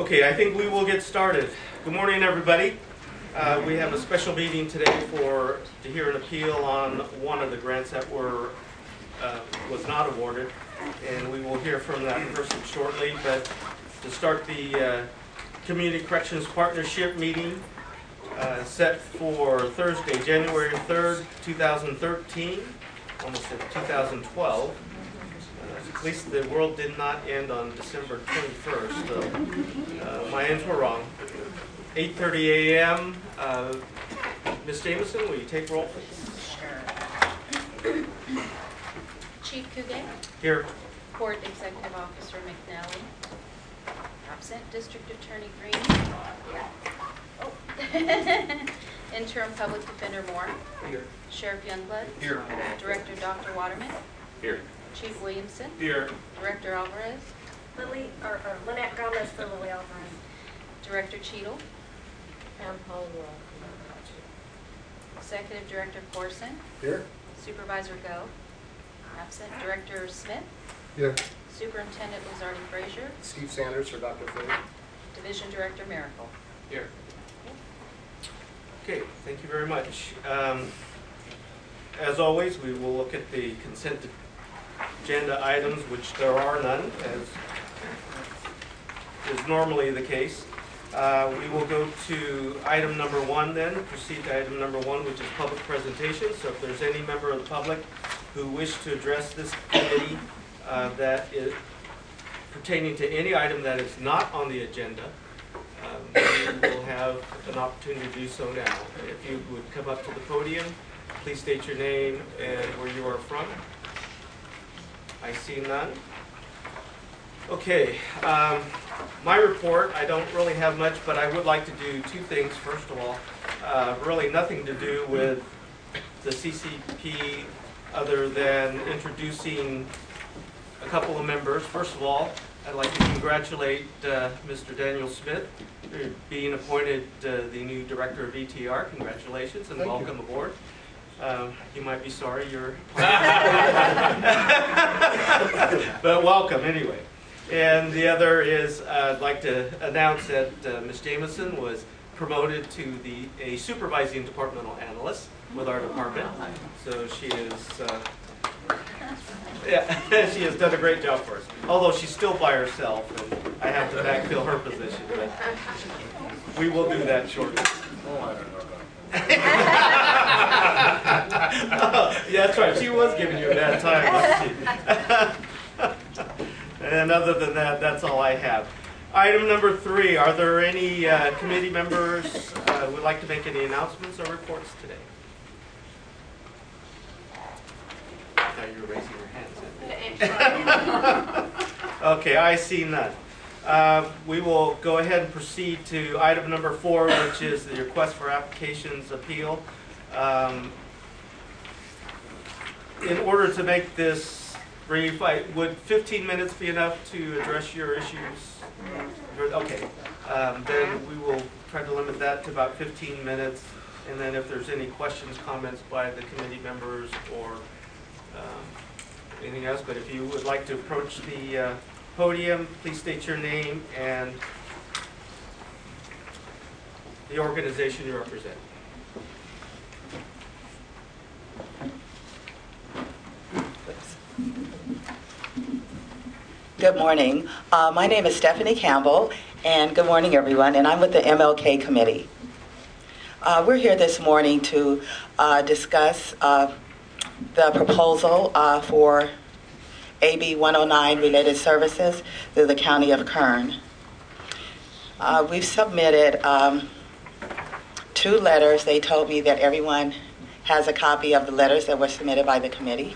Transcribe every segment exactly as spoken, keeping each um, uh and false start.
Okay, I think we will get started. Good morning, everybody. Uh, we have a special meeting today for to hear an appeal on one of the grants that were uh, was not awarded, and we will hear from that person shortly. But to start the uh, Community Corrections Partnership meeting uh, set for Thursday, January third, two thousand thirteen, almost at two thousand twelve. At least the world did not end on December twenty-first, so uh, my ends were wrong. eight thirty a m Uh, Miz Jameson, will you take roll, please? Sure. Chief Coogan. Here. Court Executive Officer McNally. Absent. District Attorney Green. Here. Oh. Interim Public Defender Moore. Here. Sheriff Youngblood. Here. Director Doctor Waterman. Here. Chief Williamson. Here. Director Alvarez. Lily, or, or Lynette Gomez for Lily Alvarez. Director Cheadle. Pam Hollowell. Executive Director Corson. Here. Supervisor Go. Absent. Director Smith. Here. Superintendent Lizardi Frazier. Steve Sanders for Doctor Fay. Division Director Miracle. Here. Okay, thank you very much. Um, as always, we will look at the consent agenda items, which there are none, as is normally the case. Uh, we will go to item number one then, proceed to item number one, which is public presentation. So if there's any member of the public who wish to address this committee uh, that is pertaining to any item that is not on the agenda, um, you will have an opportunity to do so now. If you would come up to the podium, please state your name and where you are from. I see none. Okay, um, my report, I don't really have much, but I would like to do two things. First of all, uh, really nothing to do with the C C P other than introducing a couple of members. First of all, I'd like to congratulate uh, Mister Daniel Smith for being appointed uh, the new Director of E T R. Congratulations and Thank welcome you. aboard. Um, you might be sorry you're, but welcome anyway. And the other is uh, I'd like to announce that uh, Miz Jameson was promoted to the a supervising departmental analyst with our department. So she is, uh, yeah, she has done a great job for us. Although she's still by herself, and I have to backfill her position, but we will do that shortly. Oh, I don't know. Yeah, that's right. She was giving you a bad time, wasn't she? And other than that, that's all I have. Item number three, are there any uh, committee members uh, who would like to make any announcements or reports today? Now you're raising your hands. Okay, I see none. Uh, we will go ahead and proceed to item number four, which is the request for applications appeal. Um, in order to make this brief, I, would fifteen minutes be enough to address your issues? Okay, um, then we will try to limit that to about fifteen minutes, and then if there's any questions, comments by the committee members or um, anything else, but if you would like to approach the uh, podium, please state your name and the organization you represent. Good morning. Uh, my name is Stephanie Campbell, and good morning, everyone, and I'm with the M L K Committee. Uh, we're here this morning to uh, discuss uh, the proposal uh, for A B one oh nine related services through the County of Kern. Uh, we've submitted um, two letters. They told me that everyone has a copy of the letters that were submitted by the committee.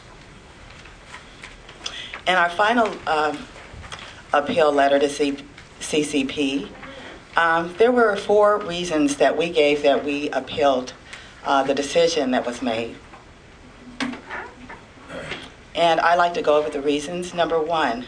In our final um, appeal letter to C C P, um, there were four reasons that we gave that we appealed uh, the decision that was made. And I'd like to go over the reasons. Number one,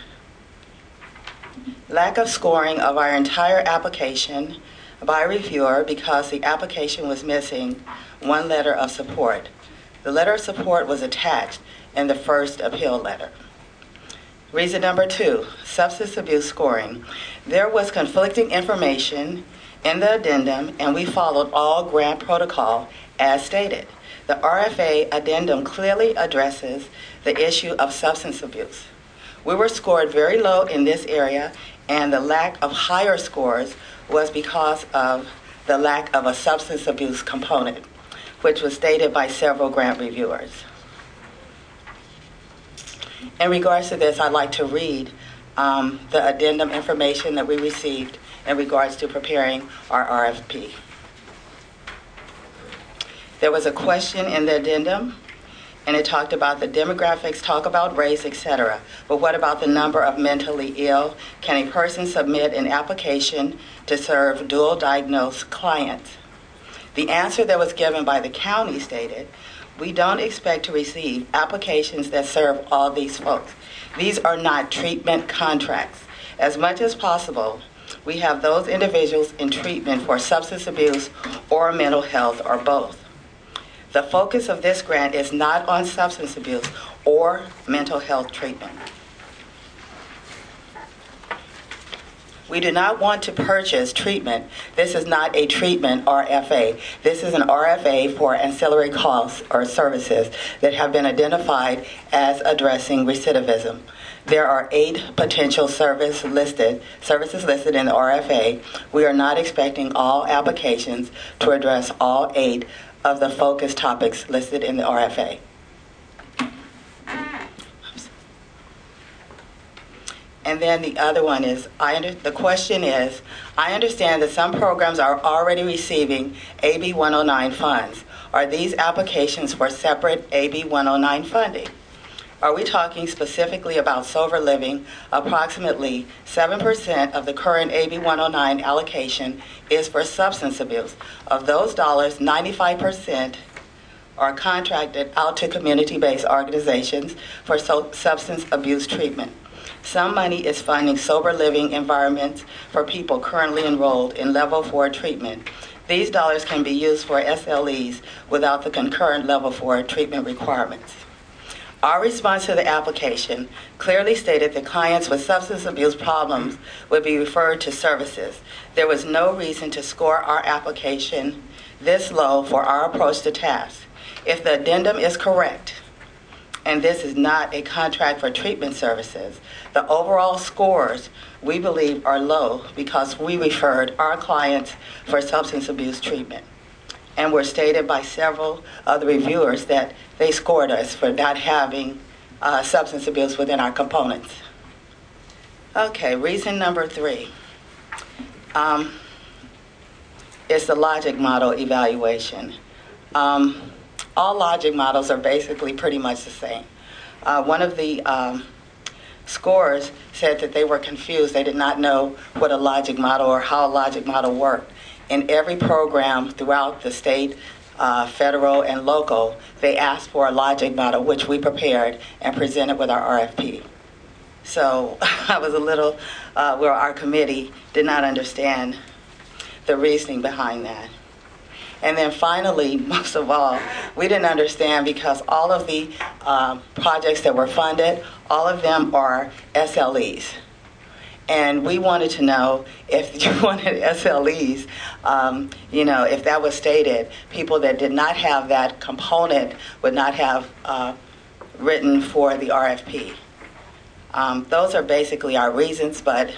lack of scoring of our entire application by a reviewer because the application was missing one letter of support. The letter of support was attached in the first appeal letter. Reason number two, substance abuse scoring. There was conflicting information in the addendum, and we followed all grant protocol as stated. The R F A addendum clearly addresses the issue of substance abuse. We were scored very low in this area, and the lack of higher scores was because of the lack of a substance abuse component, which was stated by several grant reviewers. In regards to this, I'd like to read um, the addendum information that we received in regards to preparing our R F P. There was a question in the addendum, and it talked about the demographics, talk about race, et cetera. But what about the number of mentally ill? Can a person submit an application to serve dual diagnosed clients? The answer that was given by the county stated, we don't expect to receive applications that serve all these folks. These are not treatment contracts. As much as possible, we have those individuals in treatment for substance abuse or mental health or both. The focus of this grant is not on substance abuse or mental health treatment. We do not want to purchase treatment. This is not a treatment R F A. This is an R F A for ancillary costs or services that have been identified as addressing recidivism. There are eight potential service listed, services listed in the R F A. We are not expecting all applications to address all eight of the focus topics listed in the R F A. And then the other one is, I under, the question is, I understand that some programs are already receiving A B one oh nine funds. Are these applications for separate A B one oh nine funding? Are we talking specifically about sober living? Approximately seven percent of the current A B one oh nine allocation is for substance abuse. Of those dollars, ninety-five percent are contracted out to community-based organizations for so- substance abuse treatment. Some money is funding sober living environments for people currently enrolled in level four treatment. These dollars can be used for S L Es without the concurrent level four treatment requirements. Our response to the application clearly stated that clients with substance abuse problems would be referred to services. There was no reason to score our application this low for our approach to task. If the addendum is correct, and this is not a contract for treatment services, the overall scores we believe are low because we referred our clients for substance abuse treatment. And were stated by several of the reviewers that they scored us for not having uh, substance abuse within our components. Okay, reason number three um, is the logic model evaluation. Um, all logic models are basically pretty much the same. Uh, one of the um, scores said that they were confused. They did not know what a logic model or how a logic model worked. In every program throughout the state, uh, federal, and local, they asked for a logic model, which we prepared and presented with our R F P. So I was a little, uh, where our committee did not understand the reasoning behind that. And then finally, most of all, we didn't understand because all of the uh, projects that were funded, all of them are S L Es. And we wanted to know if you wanted S L Es, um, you know, if that was stated, people that did not have that component would not have uh, written for the R F P. Um, those are basically our reasons, but,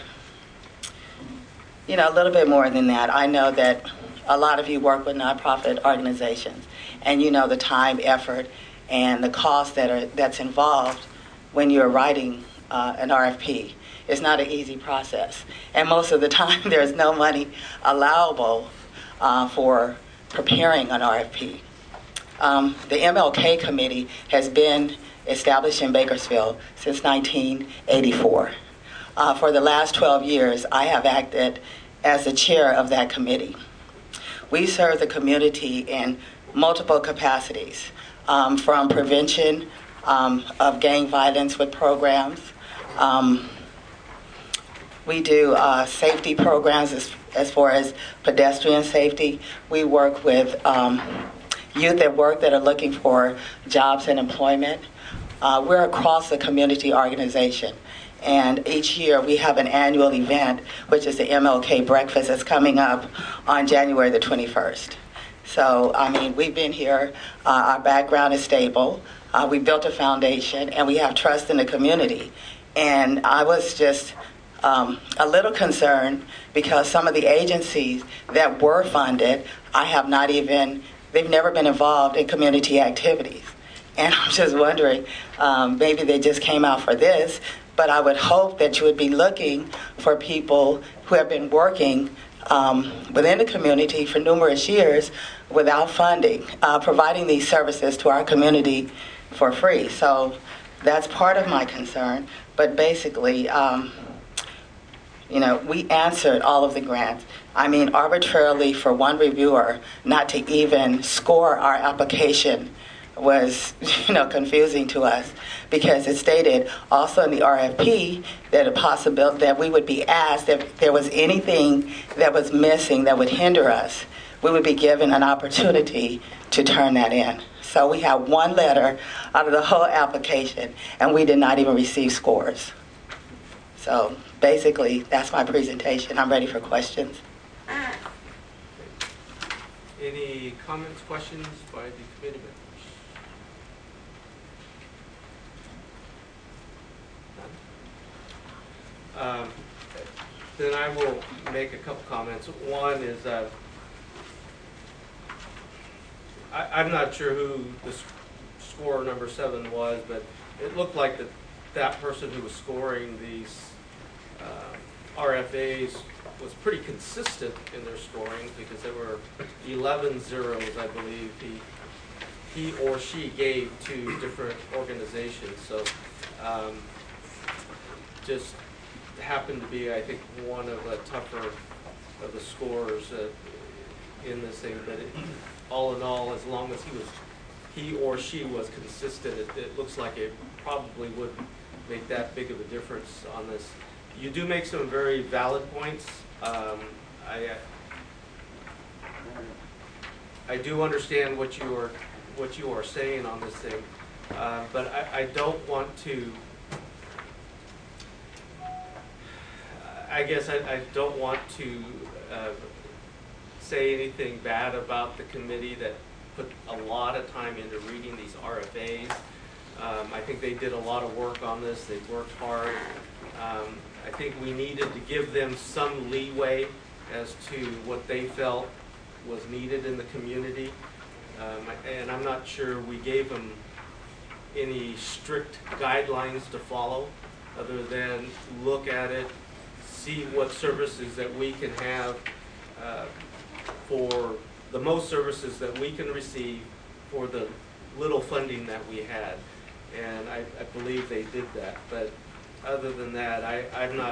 you know, a little bit more than that. I know that a lot of you work with nonprofit organizations, and you know the time, effort, and the cost that are that's involved when you're writing uh, an R F P. It's not an easy process, and most of the time there's no money allowable uh, for preparing an R F P. Um, the M L K committee has been established in Bakersfield since nineteen eighty-four. Uh, for the last twelve years, I have acted as the chair of that committee. We serve the community in multiple capacities, um, from prevention um, of gang violence with programs. Um, we do uh, safety programs as, as far as pedestrian safety. We work with um, youth at work that are looking for jobs and employment. Uh, we're across the community organization. And each year we have an annual event, which is the M L K Breakfast that's coming up on January the twenty-first. So, I mean, we've been here, uh, our background is stable, uh, we built a foundation, and we have trust in the community. And I was just um, a little concerned because some of the agencies that were funded, I have not even, they've never been involved in community activities. And I'm just wondering, um, maybe they just came out for this, but I would hope that you would be looking for people who have been working um, within the community for numerous years without funding, uh, providing these services to our community for free. So that's part of my concern. But basically, um, you know, we answered all of the grants. I mean, arbitrarily for one reviewer not to even score our application was, you know, confusing to us because it stated also in the R F P that a possibility that we would be asked if there was anything that was missing that would hinder us, we would be given an opportunity to turn that in. So we have one letter out of the whole application, and we did not even receive scores. So basically, that's my presentation. I'm ready for questions. Any comments, questions by the committee members? None? Um, then I will make a couple comments. One is uh, I, I'm not sure who the s- scorer number seven was, but it looked like that that person who was scoring these uh, R F As was pretty consistent in their scoring because there were eleven zeros, I believe, he he or she gave to different organizations. So um, just happened to be, I think, one of the tougher of the scorers uh, in this thing. But it, all in all, as long as he was, he or she was consistent, it, it looks like it probably would make that big of a difference on this. You do make some very valid points. Um, I I do understand what you are what you are saying on this thing, uh, but I, I don't want to. I guess I, I don't want to uh, say anything bad about the committee that put a lot of time into reading these R F As. Um, I think they did a lot of work on this. They worked hard. Um, I think we needed to give them some leeway as to what they felt was needed in the community. Um, and I'm not sure we gave them any strict guidelines to follow other than look at it, see what services that we can have uh, for the most services that we can receive for the little funding that we had. And I, I believe they did that. But other than that, I, I'm not,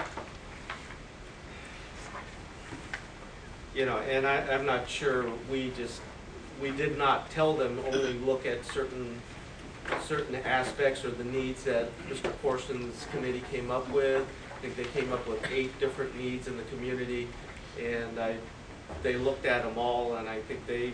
you know, and I, I'm not sure we just, we did not tell them only look at certain certain aspects or the needs that Mister Corson's committee came up with. I think they came up with eight different needs in the community, and I, they looked at them all, and I think they,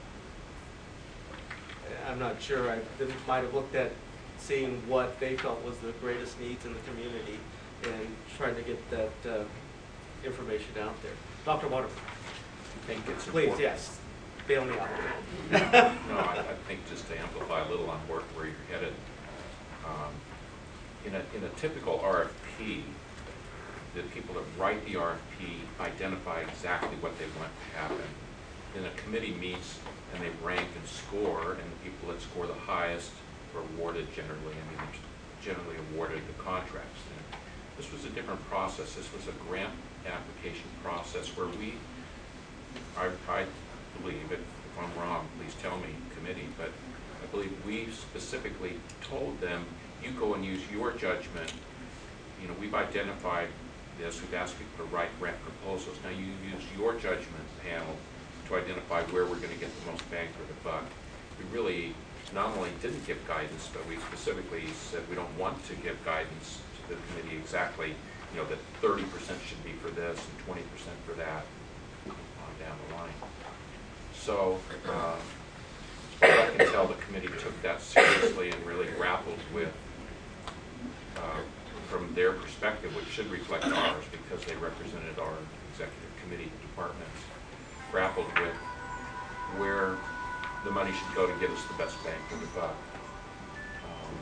I'm not sure, I they might have looked at seeing what they felt was the greatest needs in the community and trying to get that uh, information out there. Doctor Waterman. I think it's Please, important. yes, bail me out. No, I, I think just to amplify a little on where, where you're headed, um, in a, in a typical R F P, the people that write the R F P identify exactly what they want to happen. Then a committee meets and they rank and score, and the people that score the highest are awarded generally, I mean, generally awarded the contracts. And this was a different process. This was a grant application process where we, I, I believe, if, if I'm wrong, please tell me, committee, but I believe we specifically told them, you go and use your judgment. You know, we've identified this, we've asked people to write grant proposals. Now you use your judgment panel to identify where we're going to get the most bang for the buck. We really not only didn't give guidance, but we specifically said we don't want to give guidance to the committee exactly, you know, that thirty percent should be for this and twenty percent for that on down the line. So, uh, I can tell the committee took that seriously and really grappled with uh, from their perspective, which should reflect ours because they represented our executive committee departments, grappled with where the money should go to give us the best bang for the buck. Um,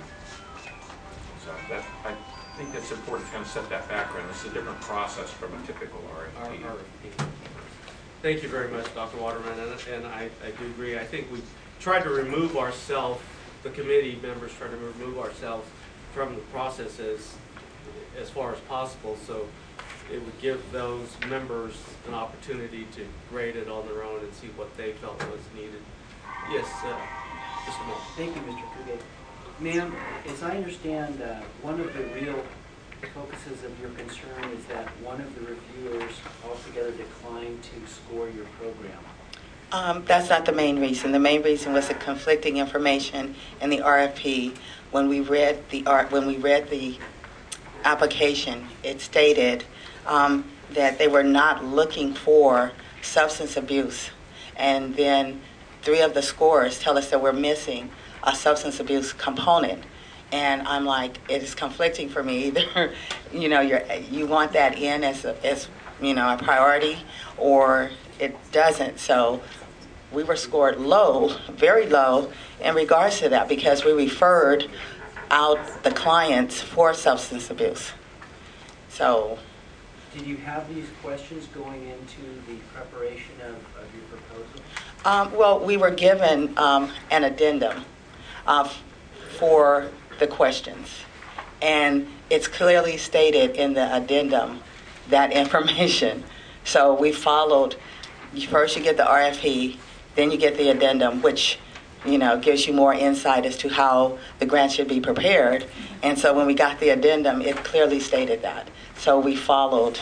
so that, I think that's important to kind of set that background. This is a different process from a typical R F P. R F P. Thank you very much, Doctor Waterman, and, and I, I do agree. I think we tried to remove ourselves, the committee members tried to remove ourselves from the process as, as far as possible, so it would give those members an opportunity to grade it on their own and see what they felt was needed. Yes, uh, Mister Moore. Thank you, Mister Cougat. Ma'am, as I understand, uh, one of the real focuses of your concern is that one of the reviewers altogether declined to score your program. Um, that's not the main reason. The main reason was the conflicting information in the R F P. When we read the art, when we read the application, it stated um, that they were not looking for substance abuse, and then three of the scores tell us that we're missing a substance abuse component. And I'm like, it is conflicting for me. Either, you know, you're, you want that in as, a, as, you know, a priority, or it doesn't. So we were scored low, very low, in regards to that because we referred out the clients for substance abuse. So, Did you have these questions going into the preparation of, of your proposal? um, well, we were given um, an addendum uh, for the questions, and it's clearly stated in the addendum that information. So we followed. First, you get the R F P, then you get the addendum, which, you know, gives you more insight as to how the grant should be prepared. And so when we got the addendum, it clearly stated that. So we followed.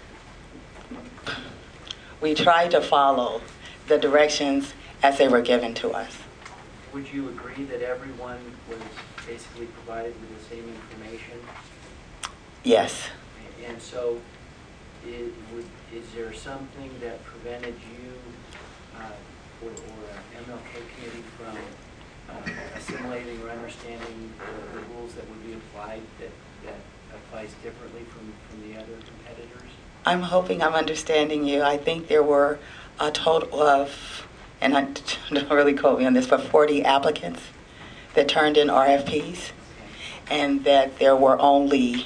We tried to follow the directions as they were given to us. Would you agree that everyone was basically provided with the same information? Yes. And so, is, would, is there something that prevented you uh, or, or an M L K committee from uh, assimilating or understanding the, the rules that would be applied that, that applies differently from, from the other competitors? I'm hoping I'm understanding you. I think there were a total of, and I don't really quote me on this, but forty applicants that turned in R F Ps, and that there were only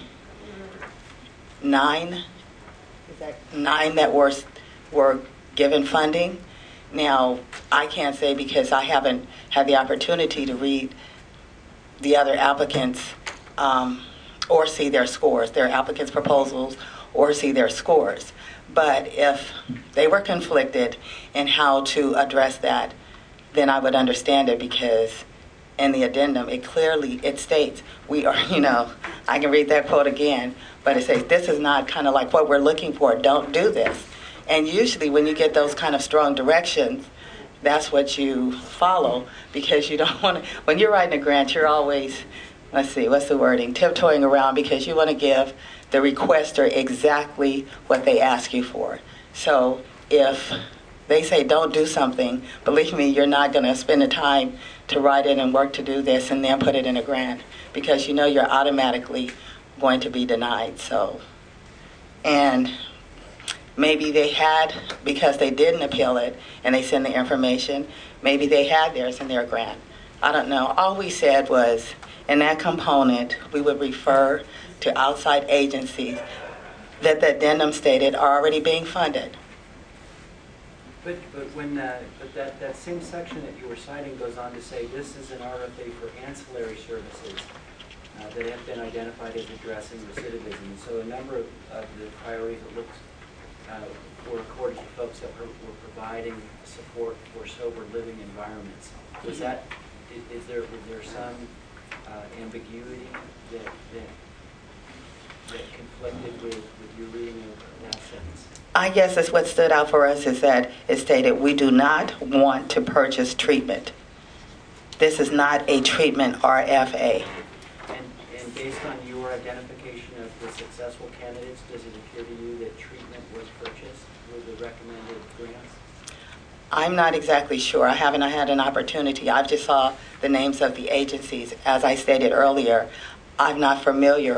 nine, is that nine that were were given funding. Now, I can't say because I haven't had the opportunity to read the other applicants um, or see their scores, their applicants' proposals, or see their scores. But if they were conflicted in how to address that, then I would understand it because in the addendum, it clearly, it states, we are, you know, I can read that quote again, but it says, this is not kind of like what we're looking for. Don't do this. And usually when you get those kind of strong directions, that's what you follow because you don't want to, when you're writing a grant, you're always, let's see, what's the wording, tiptoeing around because you want to give the requester exactly what they ask you for. So if they say don't do something, believe me, you're not going to spend the time to write it and work to do this and then put it in a grant because you know you're automatically going to be denied. So, and maybe they had, because they didn't appeal it and they send the information, maybe they had theirs in their grant. I don't know. All we said was in that component, we would refer to outside agencies that the addendum stated are already being funded. But but when uh, but that, that same section that you were citing goes on to say this is an R F A for ancillary services uh, that have been identified as addressing recidivism. And so a number of, of the priorities it looks uh, were accorded to folks that were, were providing support for sober living environments. Was that is, is there was there some uh, ambiguity that that that conflicted with, with your reading of that sentence? I guess that's what stood out for us is that it stated we do not want to purchase treatment. This is not a treatment R F A. And, and based on your identification of the successful candidates, does it appear to you that treatment was purchased with the recommended grants? I'm not exactly sure. I haven't had an opportunity. I just saw the names of the agencies. As I stated earlier, I'm not familiar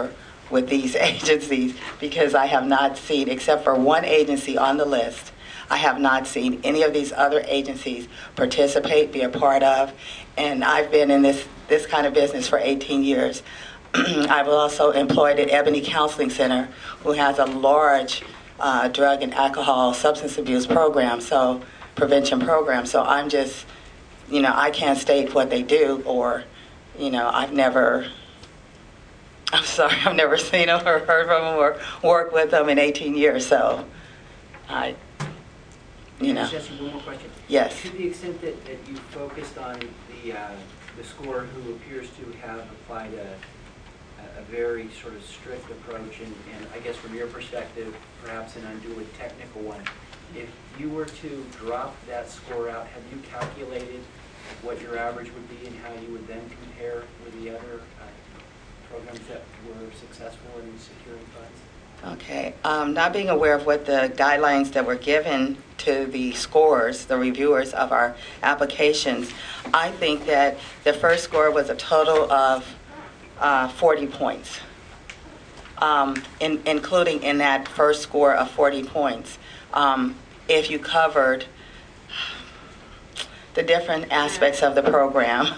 with these agencies because I have not seen, except for one agency on the list, I have not seen any of these other agencies participate, be a part of, and I've been in this, this kind of business for eighteen years. I've also employed at Ebony Counseling Center, who has a large uh, drug and alcohol substance abuse program, so prevention program. So I'm just, you know, I can't state what they do, or, you know, I've never, I'm sorry, I've never seen them or heard from them or worked with them in eighteen years. So I, you know, Jesse, one more question. yes. To the extent that, that you focused on the uh, the scorer who appears to have applied a, a very sort of strict approach, and, and I guess from your perspective, perhaps an unduly technical one, if you were to drop that score out, have you calculated what your average would be and how you would then compare with the other uh, programs that were successful in securing funds? Okay. Um, not being aware of what the guidelines that were given to the scorers, the reviewers of our applications, I think that the first score was a total of uh, forty points, um, in, including in that first score of forty points. Um, if you covered the different aspects of the program,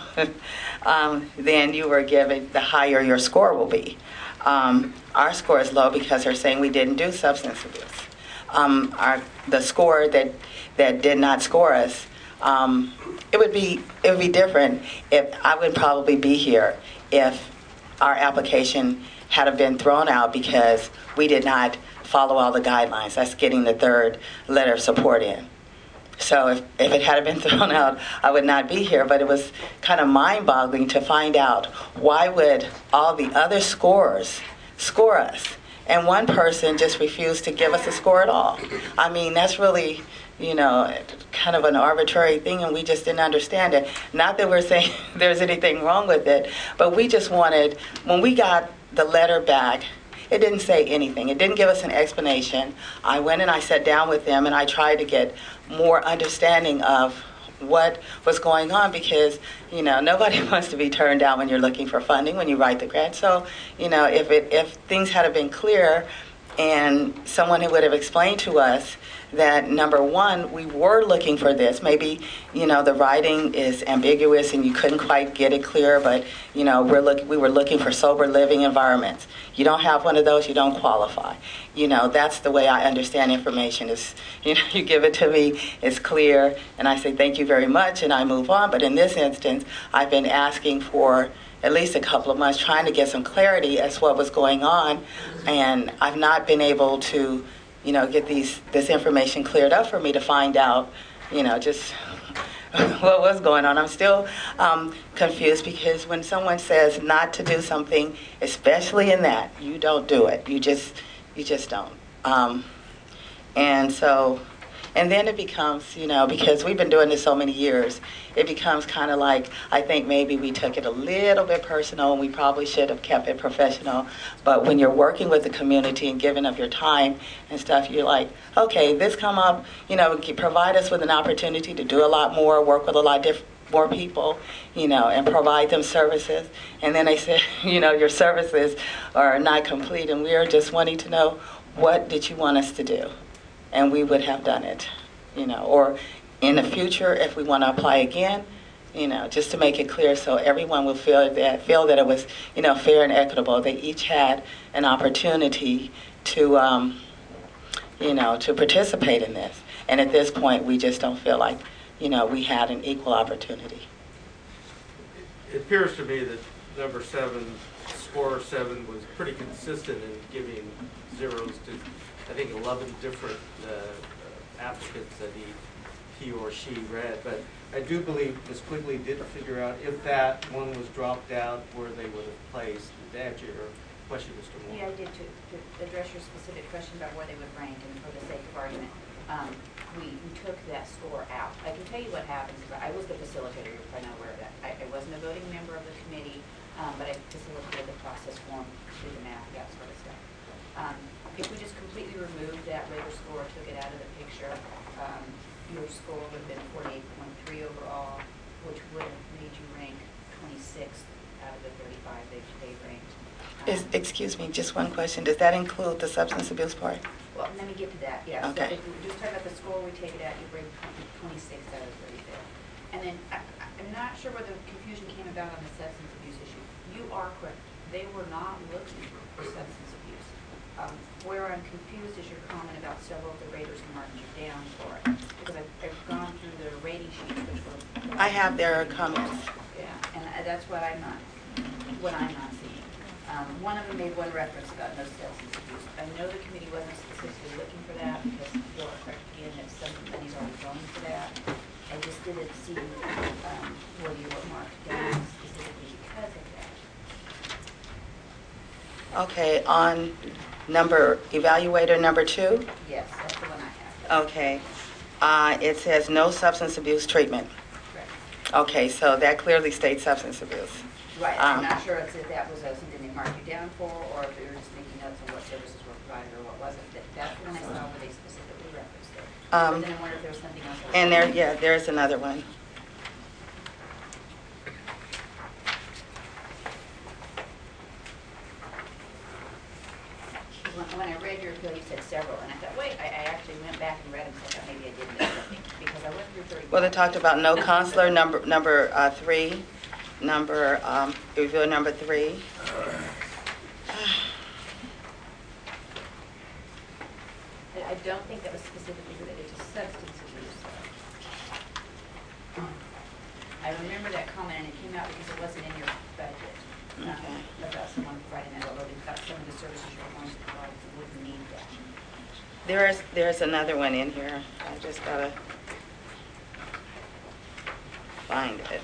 um, then you were given, the higher your score will be. Um, our score is low because they're saying we didn't do substance abuse. Um, our, the score that that did not score us, um, it would be it would be different. If I would probably be here if our application had have been thrown out because we did not follow all the guidelines. That's getting the third letter of support in. So if, if it had been thrown out, I would not be here. But it was kind of mind-boggling to find out why would all the other scorers score us, and one person just refused to give us a score at all. I mean, that's really, you know, kind of an arbitrary thing, and we just didn't understand it. Not that we're saying there's anything wrong with it, but we just wanted, when we got the letter back, it didn't say anything. It didn't give us an explanation. I went and I sat down with them and I tried to get more understanding of what was going on because, you know, nobody wants to be turned down when you're looking for funding when you write the grant. So, you know, if it if things had been clear and someone who would have explained to us that, number one, we were looking for this. Maybe, you know, the writing is ambiguous and you couldn't quite get it clear, but, you know, we're look, we were looking for sober living environments. You don't have one of those, you don't qualify. You know, that's the way I understand information is, you know, you give it to me, it's clear, and I say thank you very much, and I move on. But in this instance, I've been asking for at least a couple of months trying to get some clarity as to what was going on, and I've not been able to, you know, get these this information cleared up for me to find out, you know, just what was going on. I'm still um, confused because when someone says not to do something, especially in that, you don't do it. You just, you just don't. Um, and so, and then it becomes, you know, because we've been doing this so many years, it becomes kind of like, I think maybe we took it a little bit personal and we probably should have kept it professional. But when you're working with the community and giving up your time and stuff, you're like, okay, this come up, you know, provide us with an opportunity to do a lot more, work with a lot diff- more people, you know, and provide them services. And then they say, you know, your services are not complete and we are just wanting to know, what did you want us to do? And we would have done it, you know, or in the future, if we want to apply again, you know, just to make it clear so everyone will feel that feel that it was, you know, fair and equitable. They each had an opportunity to, um, you know, to participate in this. And at this point, we just don't feel like, you know, we had an equal opportunity. It appears to me that number seven, score seven, was pretty consistent in giving zeros to, I think, eleven different uh, applicants that he, he or she read. But I do believe Miz Quigley did figure out if that one was dropped out, where they would have placed. To answer your question, Mister Moore. Yeah, I did to, to address your specific question about where they would rank, and for the sake of argument, um, we, we took that score out. I can tell you what happened, because I was the facilitator, you're probably not aware of that. I, I wasn't a voting member of the committee, um, but I facilitated the process for them, through the math, that sort of stuff. Um, if we just completely removed that later score, took it out of the picture, um, your score would have been forty-eight point three overall, which would have made you rank twenty-sixth out of the thirty-five they've, they've ranked. Is, Um, excuse me, just one question. Does that include the substance abuse part? Well, let me get to that, yeah. So Okay. if we just talk about the score, we take it out, you bring twenty-six out of thirty-fifth. And then, I, I- I'm not sure where the confusion came about on the substance abuse issue. You are correct, they were not looking for substance abuse. Um, Where I'm confused is your comment about several of the raters marked you down for it. Because I've, I've gone through the rating sheets, which were. I have their comments. Yeah, and I- that's what I'm not, what I'm not seeing. Um, One of them made one reference about no substance abuse. I know the committee wasn't specifically looking for that because you're correct again that some money's already going for that. I just didn't see um, where you were marked down specifically because of that. Okay, on number, evaluator number two, Yes, that's the one I have. okay, uh, it says no substance abuse treatment. Correct. Okay, so that clearly states substance abuse. Right, I'm Um, not sure if that was uh, something they marked you down for or if they were just making notes on what services were provided or what wasn't. That- That's the one I saw where they specifically referenced it. Um, But then I wonder if there was something else. And there, yeah, there's another one. When, when I read your appeal, you said several, and I thought, wait, I, I actually went back and read them, so I thought maybe I did miss something, because I went through thirty. Well, they talked about no counselor, number, number uh, three, number, um, review number three. I, I don't think that was specifically related to substance abuse. I remember that comment, and it came out because it wasn't in your budget, um, Okay. about someone providing that, although they thought some of the services you're going to provide wouldn't need that. There is, there's another one in here. I just gotta find it.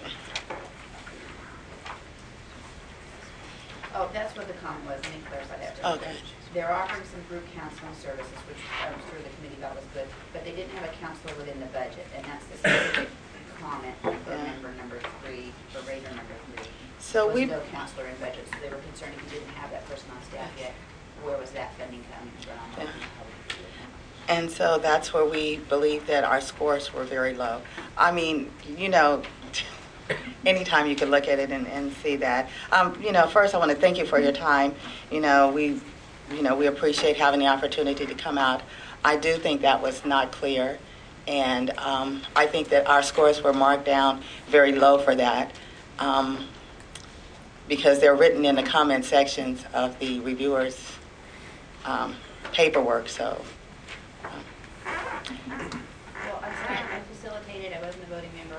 Oh, that's what the comment was, let me clarify that. real Okay. quick. They're offering some group counseling services, which I'm sure the committee thought was good, but they didn't have a counselor within the budget, and that's the specific comment for Yeah. member number three, for rater number three. So was we, no counselor in budget, so they were concerned if you didn't have that person on staff yet, where was that funding coming from? Yeah. How would you do it? and so that's where we believe that our scores were very low. I mean, you know, anytime you could look at it and, and see that. Um, you know, first I want to thank you for your time. You know, we, you know, we appreciate having the opportunity to come out. I do think that was not clear, and um, I think that our scores were marked down very low for that, um, because they're written in the comment sections of the reviewers' um, paperwork. So. um, Well, I'm sorry, I facilitated, I wasn't a voting member.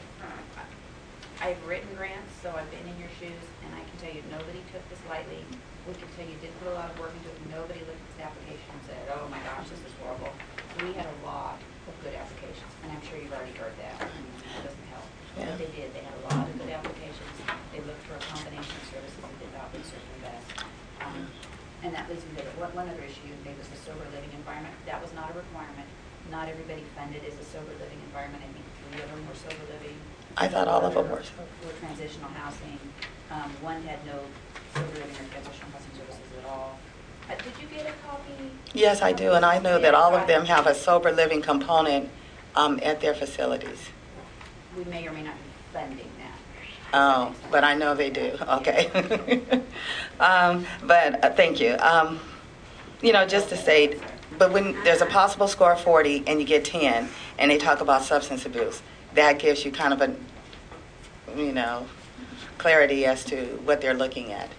I've written grants, so I've been in your shoes, and I can tell you, nobody took this lightly. We can tell you did put a lot of work into it. Nobody looked at this application and said, oh my gosh, this is horrible. We had a lot of good applications, and I'm sure you've already heard that. I mean, that doesn't help. Yeah. But they did, they had a lot of good applications. They looked for a combination of services that they thought would serve them best. Um, And that leads me to the- one, one other issue you made was the sober living environment. That was not a requirement. Not everybody funded is a sober living environment. I think three of them were sober living. I thought all of them were. Were transitional housing. Um, one had no sober living or transitional housing services at all. Uh, did you get a copy? Yes, I do, and I know that all of them have a sober living component um, at their facilities. We may or may not be funding that. Oh, but I know they do. Okay. um, but uh, thank you. Um, you know, just to say, but when there's a possible score of forty and you get ten, and they talk about substance abuse, that gives you kind of a, you know, clarity as to what they're looking at.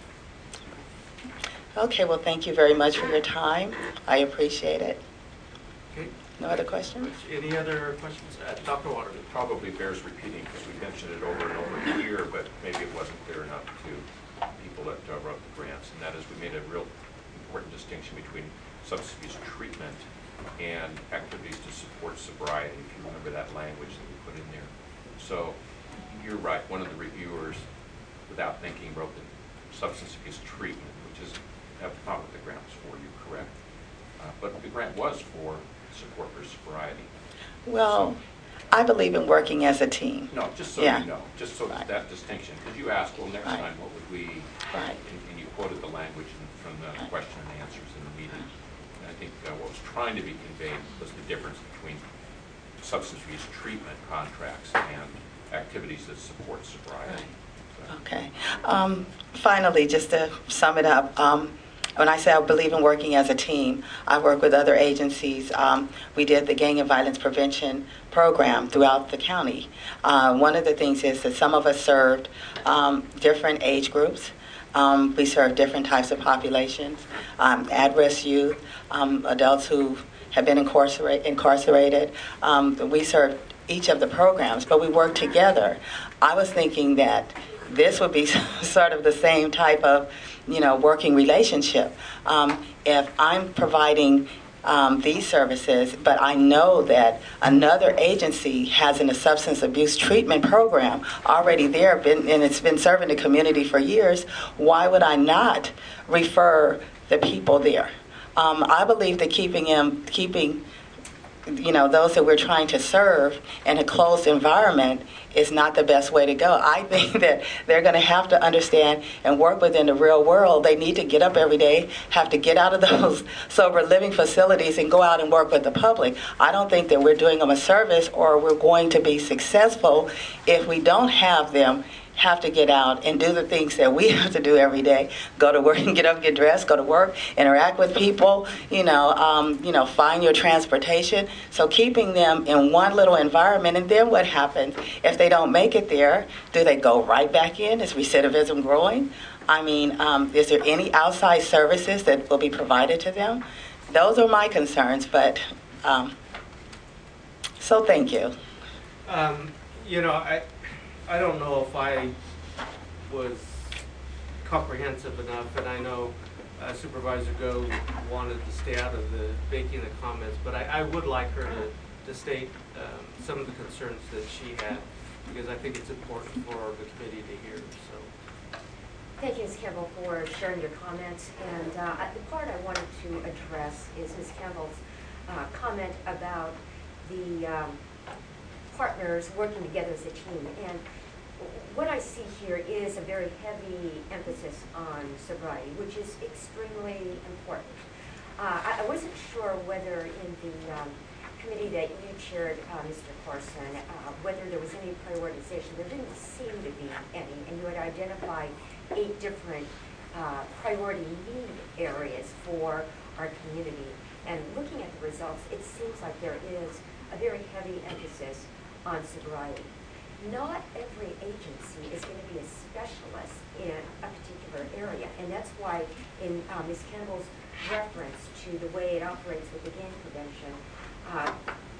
Okay, well, thank you very much for your time. I appreciate it. Okay. No other questions? Any other questions? Uh, Doctor Water? It probably bears repeating because we mentioned it over and over here, but maybe it wasn't clear enough to people that uh, wrote the grants. And that is, we made a real important distinction between substance abuse treatment and activities to support sobriety, if you remember that language that we put in there. So you're right, one of the reviewers, without thinking, wrote the substance abuse treatment, which is not what the grant was for, you correct? Uh, but the grant was for support for sobriety. Well, I believe in working as a team. No, just so Yeah. you know, just so Right. that distinction, because you asked, well, next Right. time, what would we, Right. and and you quoted the language in- from the Right. question and answers in the meeting. And I think uh, what was trying to be conveyed was the difference between substance abuse treatment contracts and activities that support sobriety. Okay. Um, finally, just to sum it up, um, when I say I believe in working as a team, I work with other agencies. Um, we did the gang and violence prevention program throughout the county. Uh, one of the things is that some of us served um, different age groups. Um, we serve different types of populations, um, at-risk youth, um, adults who have been incarcerate, incarcerated. Um, we serve each of the programs, but we work together. I was thinking that this would be sort of the same type of, you know, working relationship. Um, if I'm providing um, these services, but I know that another agency has in a substance abuse treatment program already there, been, and it's been serving the community for years, why would I not refer the people there? Um, I believe that keeping them, keeping you know, those that we're trying to serve in a closed environment is not the best way to go. I think that they're going to have to understand and work within the real world. They need to get up every day, have to get out of those sober living facilities and go out and work with the public. I don't think that we're doing them a service or we're going to be successful if we don't have them have to get out and do the things that we have to do every day. Go to work and get up, get dressed, go to work, interact with people, you know, um, you know, find your transportation. So keeping them in one little environment, and then what happens if they don't make it there? Do they go right back in? Is recidivism growing? I mean, um, is there any outside services that will be provided to them? Those are my concerns, but, um, so thank you. Um, you know, I, I don't know if I was comprehensive enough, and I know uh, Supervisor Go wanted to stay out of the making the comments, but I, I would like her to, to state um, some of the concerns that she had, because I think it's important for the committee to hear. So, Thank you, Miz Campbell, for sharing your comments. And uh, the part I wanted to address is Miz Campbell's uh, comment about the um, partners working together as a team. And what I see here is a very heavy emphasis on sobriety, which is extremely important. Uh, I, I wasn't sure whether in the um, committee that you chaired, uh, Mister Carson, uh, whether there was any prioritization. There didn't seem to be any, and you had identified eight different uh, priority need areas for our community. And looking at the results, it seems like there is a very heavy emphasis on sobriety. Not every agency is going to be a specialist in a particular area, and that's why in uh, Miz Campbell's reference to the way it operates with the gang prevention, uh,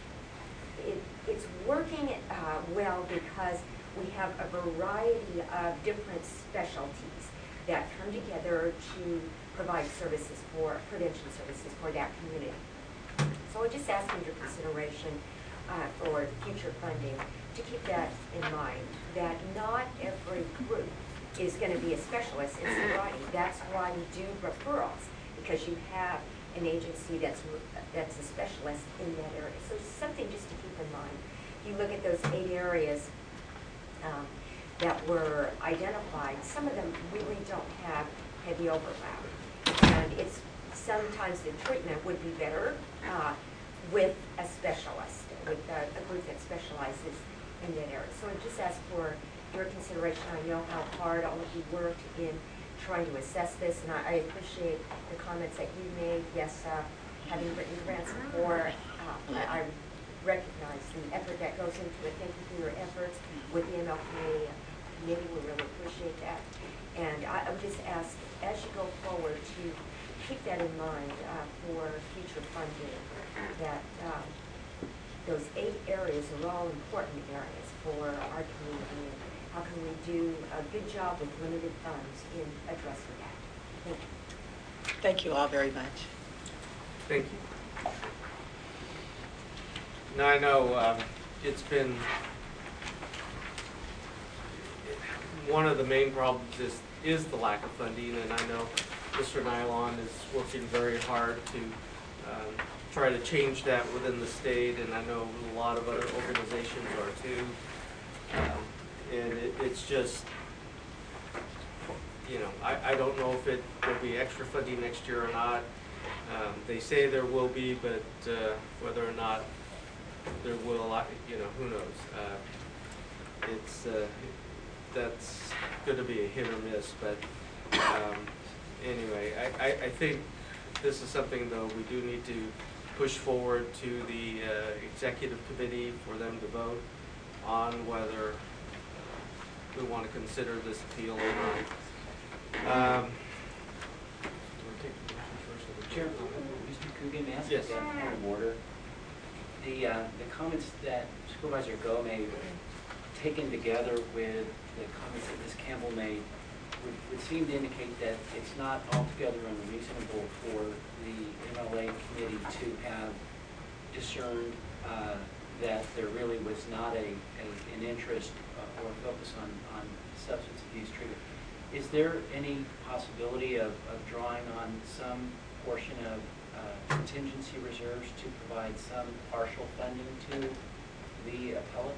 it, it's working uh, well because we have a variety of different specialties that come together to provide services for, prevention services for that community. So we're just asking your consideration uh, for future funding to keep that in mind, that not every group is going to be a specialist in sobriety. That's why we do referrals, because you have an agency that's that's a specialist in that area. So something just to keep in mind. If you look at those eight areas um, that were identified, some of them really don't have heavy overlap. And it's sometimes the treatment would be better uh, with a specialist, with a, a group that specializes in that area. So I just ask for your consideration. I know how hard all of you worked in trying to assess this, and I, I appreciate the comments that you made. Yes, uh, having written grants before, uh, I, I recognize the effort that goes into it. Thank you for your efforts with the M L K committee. We really appreciate that. And I, I would just ask, as you go forward, to keep that in mind uh, for future funding, that um, those eight areas are all important areas for our community. And how can we do a good job with limited funds in addressing that? Thank you. Thank you all very much. thank you. Now I know um, it's been one of the main problems is is the lack of funding, and I know Mister Nylon is working very hard to um, try to change that within the state, and I know a lot of other organizations are too. Um, and it, it's just, you know, I, I don't know if it will be extra funding next year or not. Um, they say there will be, but uh, whether or not there will, I- you know, who knows. Uh, it's uh, that's gonna be a hit or miss, but, um, anyway, I, I, I think this is something, though, we do need to push forward to the, uh, executive committee for them to vote on whether we want to consider this appeal or not. Um, Chair, Mister Coogan, may I ask Yes. a point of order? The, uh, the comments that Supervisor Gomez taken together with the comments that Miz Campbell made would, would seem to indicate that it's not altogether unreasonable for the M L A committee to have discerned uh, that there really was not a, a an interest uh, or focus on, on substance abuse treatment. Is there any possibility of, of drawing on some portion of uh, contingency reserves to provide some partial funding to the appellate?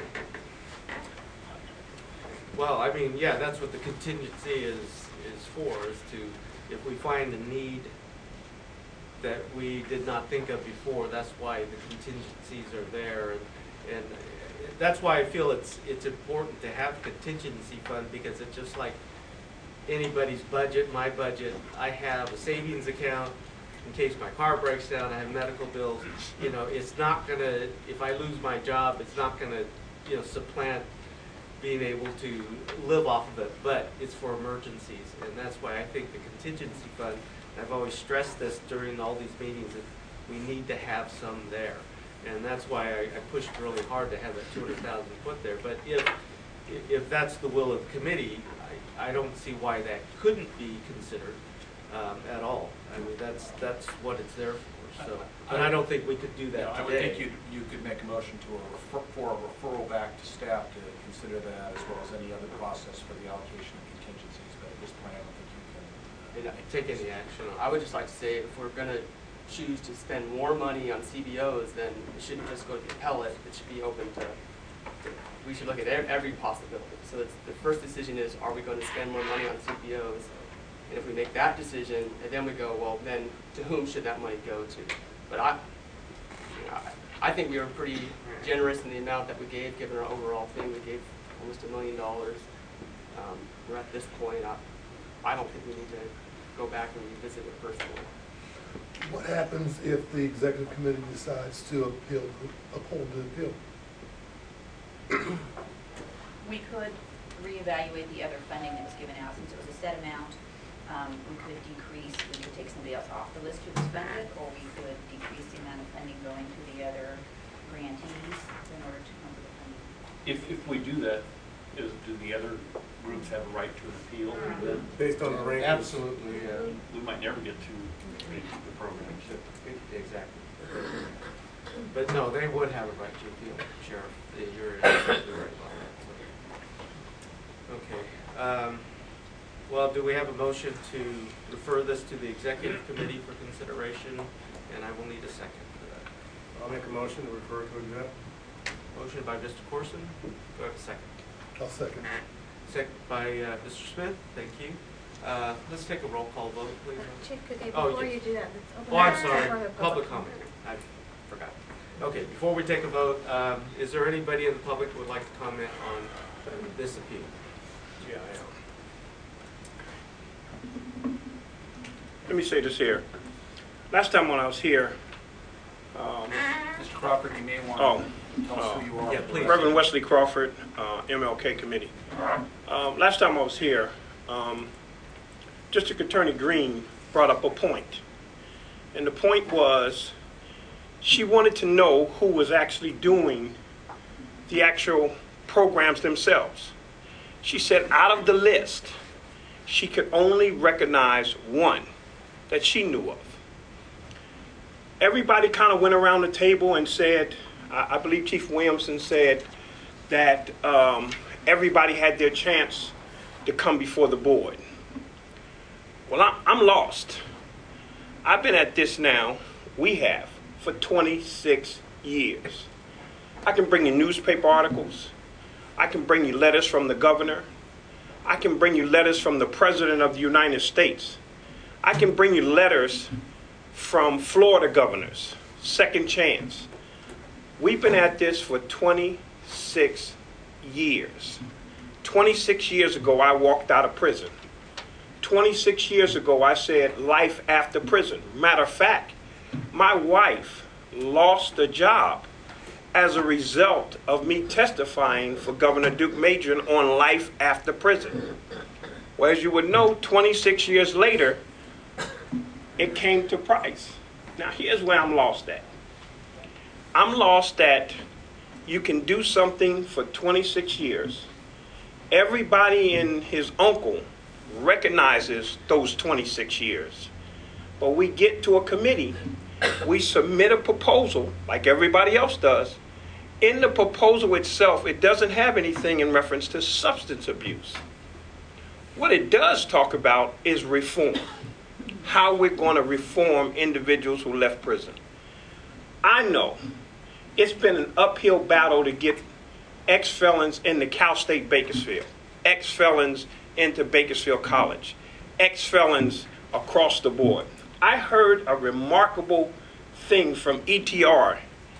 Well, I mean, yeah, that's what the contingency is, is for, is to, if we find a need that we did not think of before, that's why the contingencies are there. And, and that's why I feel it's, it's important to have contingency fund, because it's just like anybody's budget, my budget. I have a savings account in case my car breaks down, I have medical bills. You know, it's not gonna, if I lose my job, it's not gonna, you know, supplant being able to live off of it, but it's for emergencies. And that's why I think the contingency fund, I've always stressed this during all these meetings, that we need to have some there. And that's why I, I pushed really hard to have that two hundred thousand put there. But if, if that's the will of the committee, I, I don't see why that couldn't be considered um, at all. I mean, that's, that's what it's there for. So, but I don't think we could do that Yeah, I would today. think you you could make a motion to a refer, for a referral back to staff to consider that, as well as any other process for the allocation of contingencies. But at this point, I don't think you can. And take any action on it. I would just like to say, if we're gonna choose to spend more money on C B Os, then it shouldn't just go to the appellate, it should be open to, we should look at ev- every possibility. So it's, the first decision is, are we gonna spend more money on C B Os? And if we make that decision, and then we go, well, then to whom should that money go to? But I, you know, I I think we were pretty generous in the amount that we gave, given our overall thing. We gave almost a million dollars. Um, we're at this point, I, I don't think we need to go back and revisit it personally. What happens if the executive committee decides to appeal, uphold the appeal? We could reevaluate the other funding that was given out, since it was a set amount. Um, we could decrease, we could take somebody else off the list who was funded, or we could decrease the amount of funding going to the other grantees in order to come to the funding. If, if we do that, is, do the other groups have a right to an appeal? Then Based on the rankings? Absolutely, yeah. we might never get to the the program. Exactly. But no, they would have a right to appeal, Sheriff. You're absolutely right about that. Okay. Um, well, do we have a motion to refer this to the executive committee for consideration? And I will need a second for that. I'll make a motion to refer to exec. Motion by Mister Corson. Do I have a second? I'll second. Second by uh, Mister Smith. Thank you. Uh, let's take a roll call vote, please. Chief Coogan, Oh, before yes. you do that, let's open Oh, I'm up sorry. for the Public comment. I forgot. Okay, before we take a vote, um, is there anybody in the public who would like to comment on this appeal? Yeah, I am. Let me say this here. Last time when I was here, um, Mister Crawford, you may want oh, to tell us who you are. Yeah, please. Reverend Wesley Crawford, uh, M L K Committee. Um, last time I was here, um, District Attorney Green brought up a point. And the point was, she wanted to know who was actually doing the actual programs themselves. She said out of the list, she could only recognize one that she knew of. Everybody kind of went around the table and said, I, I believe Chief Williamson said that um, everybody had their chance to come before the board. Well, I, I'm lost. I've been at this now, we have, for twenty-six years. I can bring you newspaper articles. I can bring you letters from the governor. I can bring you letters from the President of the United States. I can bring you letters from Florida governors, second chance. We've been at this for twenty-six years. twenty-six years ago, I walked out of prison. twenty-six years ago, I said life after prison. Matter of fact, my wife lost a job as a result of me testifying for Governor Duke Majorin on life after prison. Well, as you would know, twenty-six years later, it came to Price. Now, here's where I'm lost at. I'm lost at you can do something for twenty-six years. Everybody and his uncle recognizes those twenty-six years. But we get to a committee, we submit a proposal, like everybody else does. In the proposal itself, it doesn't have anything in reference to substance abuse. What it does talk about is reform, how we're going to reform individuals who left prison. I know it's been an uphill battle to get ex-felons into Cal State Bakersfield, ex-felons into Bakersfield College, ex-felons across the board. I heard a remarkable thing from E T R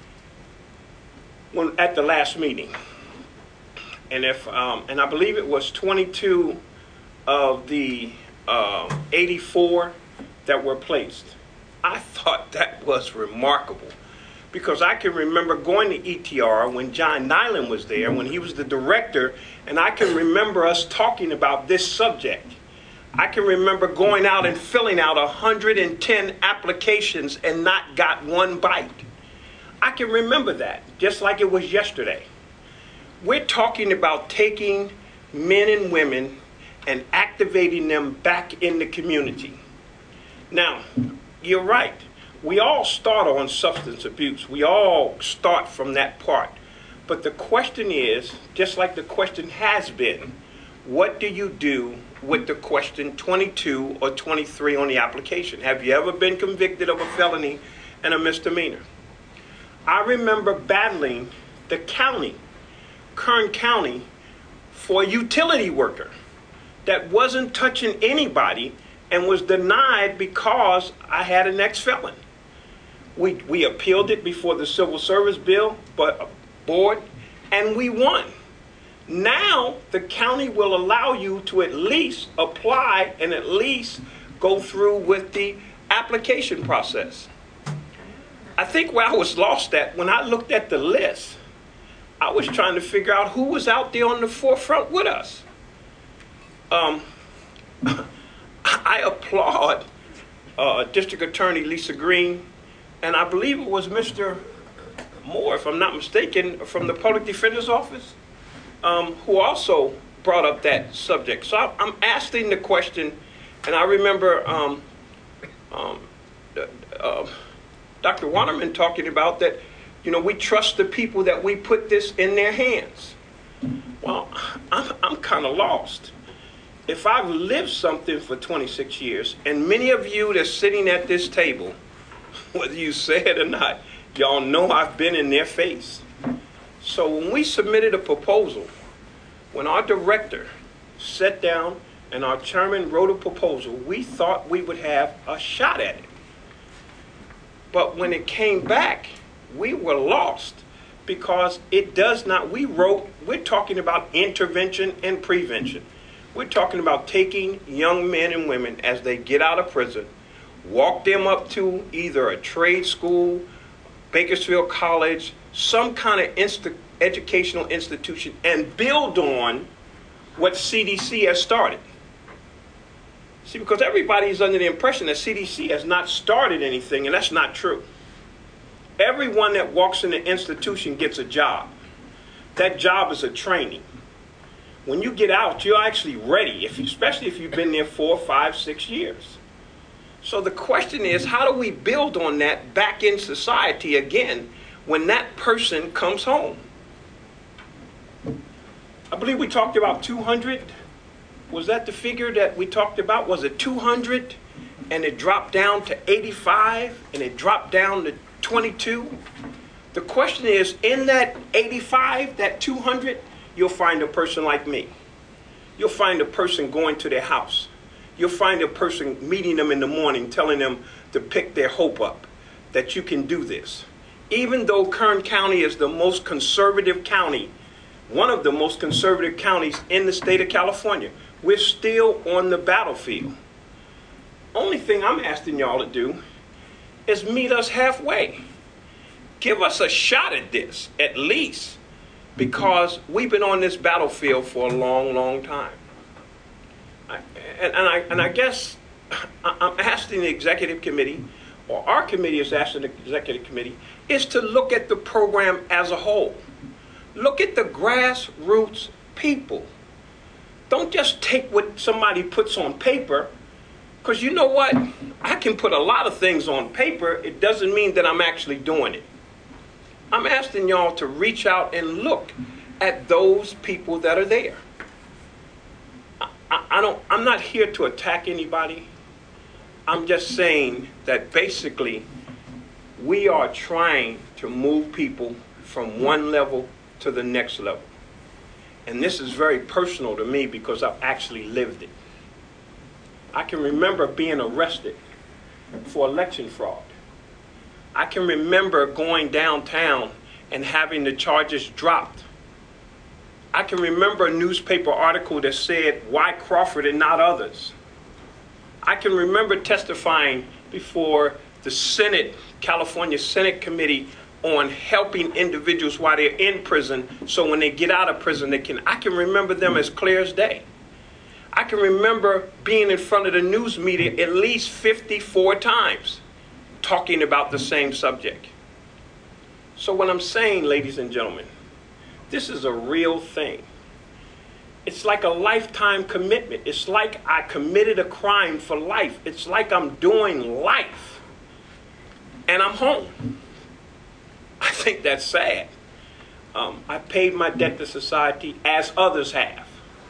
when, at the last meeting. And, if, um, and I believe it was twenty-two of the uh, eighty-four that were placed. I thought that was remarkable, because I can remember going to E T R when John Nyland was there, when he was the director, and I can remember us talking about this subject. I can remember going out and filling out one hundred ten applications and not got one bite. I can remember that, just like it was yesterday. We're talking about taking men and women and activating them back in the community. Now, you're right. We all start on substance abuse. We all start from that part. But the question is, just like the question has been, what do you do with the question twenty-two or twenty-three on the application? Have you ever been convicted of a felony and a misdemeanor? I remember battling the county, Kern County, for a utility worker that wasn't touching anybody and was denied because I had an ex-felon. We, we appealed it before the Civil Service Bill but, Board, and we won. Now the county will allow you to at least apply and at least go through with the application process. I think where I was lost at, when I looked at the list, I was trying to figure out who was out there on the forefront with us. Um, I applaud uh, District Attorney Lisa Green, and I believe it was Mister Moore, if I'm not mistaken, from the Public Defender's Office, um, who also brought up that subject. So I'm asking the question, and I remember um, um, uh, Doctor Waterman talking about that, you know, we trust the people that we put this in their hands. Well, I'm, I'm kind of lost. If I've lived something for twenty-six years, and many of you that's sitting at this table, whether you say it or not, y'all know I've been in their face. So when we submitted a proposal, when our director sat down and our chairman wrote a proposal, we thought we would have a shot at it. But when it came back, we were lost, because it does not, we wrote, we're talking about intervention and prevention. We're talking about taking young men and women as they get out of prison, walk them up to either a trade school, Bakersfield College, some kind of inst- educational institution, and build on what C D C has started. See, because everybody is under the impression that C D C has not started anything, and that's not true. Everyone that walks in the institution gets a job. That job is a training. When you get out, you're actually ready, if, especially if you've been there four, five, six years. So the question is, how do we build on that back in society again when that person comes home? I believe we talked about two hundred. Was that the figure that we talked about? Was it two hundred and it dropped down to eighty-five and it dropped down to twenty-two? The question is, in that eighty-five, that two hundred, you'll find a person like me. You'll find a person going to their house. You'll find a person meeting them in the morning, telling them to pick their hope up, that you can do this. Even though Kern County is the most conservative county one of the most conservative counties in the state of California. We're still on the battlefield. Only thing I'm asking y'all to do is meet us halfway. Give us a shot at this, at least, because we've been on this battlefield for a long, long time. I, and, and, I, and I guess I'm asking the executive committee, or our committee is asking the executive committee, is to look at the program as a whole. Look at the grassroots people. Don't just take what somebody puts on paper, because you know what? I can put a lot of things on paper. It doesn't mean that I'm actually doing it. I'm asking y'all to reach out and look at those people that are there. I, I, I don't, I'm not here to attack anybody. I'm just saying that basically we are trying to move people from one level to the next level. And this is very personal to me because I've actually lived it. I can remember being arrested for election fraud. I can remember going downtown and having the charges dropped. I can remember a newspaper article that said, why Crawford and not others? I can remember testifying before the Senate, California Senate Committee on helping individuals while they're in prison, so when they get out of prison, they can, I can remember them as clear as day. I can remember being in front of the news media at least fifty-four times talking about the same subject. So what I'm saying, ladies and gentlemen, this is a real thing. It's like a lifetime commitment. It's like I committed a crime for life. It's like I'm doing life. And I'm home. I think that's sad. Um, I paid my debt to society as others have.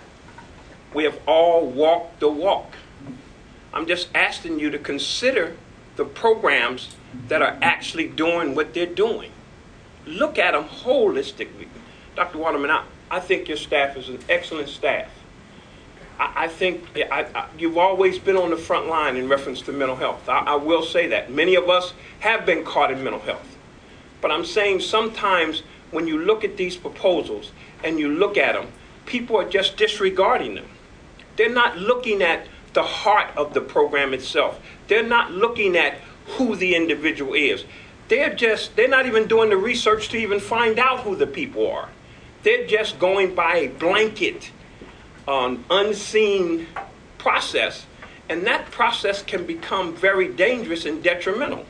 We have all walked the walk. I'm just asking you to consider the programs that are actually doing what they're doing. Look at them holistically. Doctor Waterman, I, I think your staff is an excellent staff. I, I think I, I, you've always been on the front line in reference to mental health. I, I will say that. Many of us have been caught in mental health. But I'm saying sometimes when you look at these proposals and you look at them, people are just disregarding them. They're not looking at the heart of the program itself. They're not looking at who the individual is. They're just, they're not even doing the research to even find out who the people are. They're just going by a blanket, um, unseen process, and that process can become very dangerous and detrimental.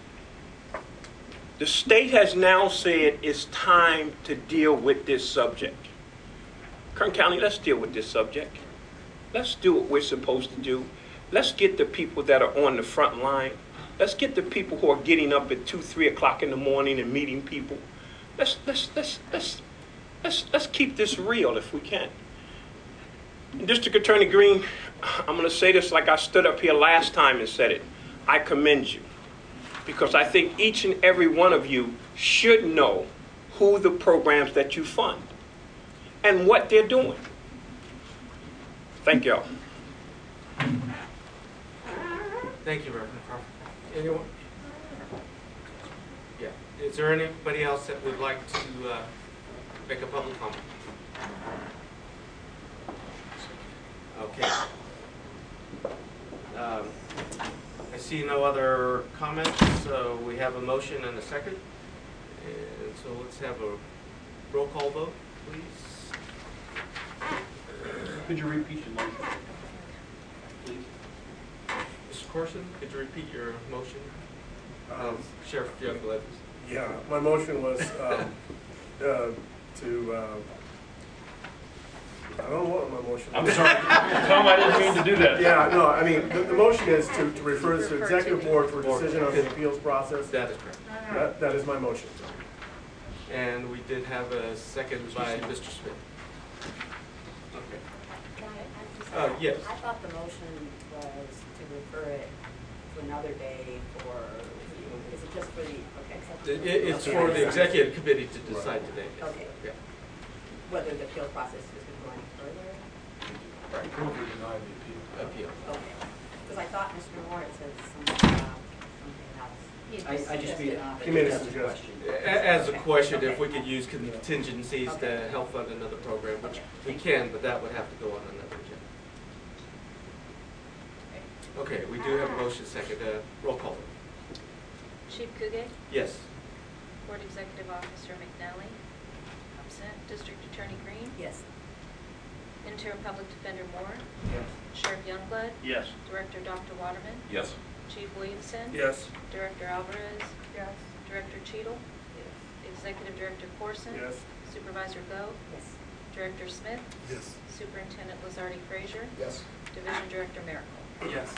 The state has now said it's time to deal with this subject. Kern County, let's deal with this subject. Let's do what we're supposed to do. Let's get the people that are on the front line. Let's get the people who are getting up at two, three o'clock in the morning and meeting people. Let's let's let's let's let's let's keep this real if we can. District Attorney Green, I'm going to say this like I stood up here last time and said it. I commend you, because I think each and every one of you should know who the programs that you fund and what they're doing. Thank y'all. Thank you, Reverend Crawford. Anyone? Yeah. Is there anybody else that would like to uh, make a public comment? Okay. Um, I see no other comments, so we have a motion and a second. And so let's have a roll call vote, please. Could you repeat your motion, please? Mister Corson, could you repeat your motion? Um, Sheriff Jeff Levis. Yeah, my motion was um, uh, to, uh, I don't know what my motion I'm was. sorry, Tom, I didn't mean to do that. Yeah, no, I mean, the, the motion is to, to refer this to Refer to executive the board for board. decision on the appeals process. That is correct. That, that is my motion. And we did have a second by Mister Smith. Okay. Can I- I just- Uh, yes. I thought the motion was to refer it to another day for, is it just for the, okay. except- It, it- it's okay, for I'm the sorry. executive committee to decide today. Okay. Yeah. Whether the appeal process is going to go any further? Approve or deny the appeal. Appeal. Okay. Because I thought Mister Moore had said something about something else. I, I just mean, He made a that's a suggestion. question. A- As a question, if we could use contingencies to help fund another program, which we can, but that would have to go on another agenda. Okay, we do have a motion second. Uh, roll call. Chief Kuge, Yes. Board Executive Officer McNally, absent. District Attorney Green, Yes. Interim Public Defender Moore, Yes. Sheriff Youngblood, Yes. Director Doctor Waterman, Yes. Chief Williamson, Yes. Director Alvarez, Yes. Director Cheadle, Executive Director Corson, Yes. Supervisor Go, Yes. Director Smith, Yes. Superintendent Lazardi Frazier, Yes. Division Director Miracle. Yes.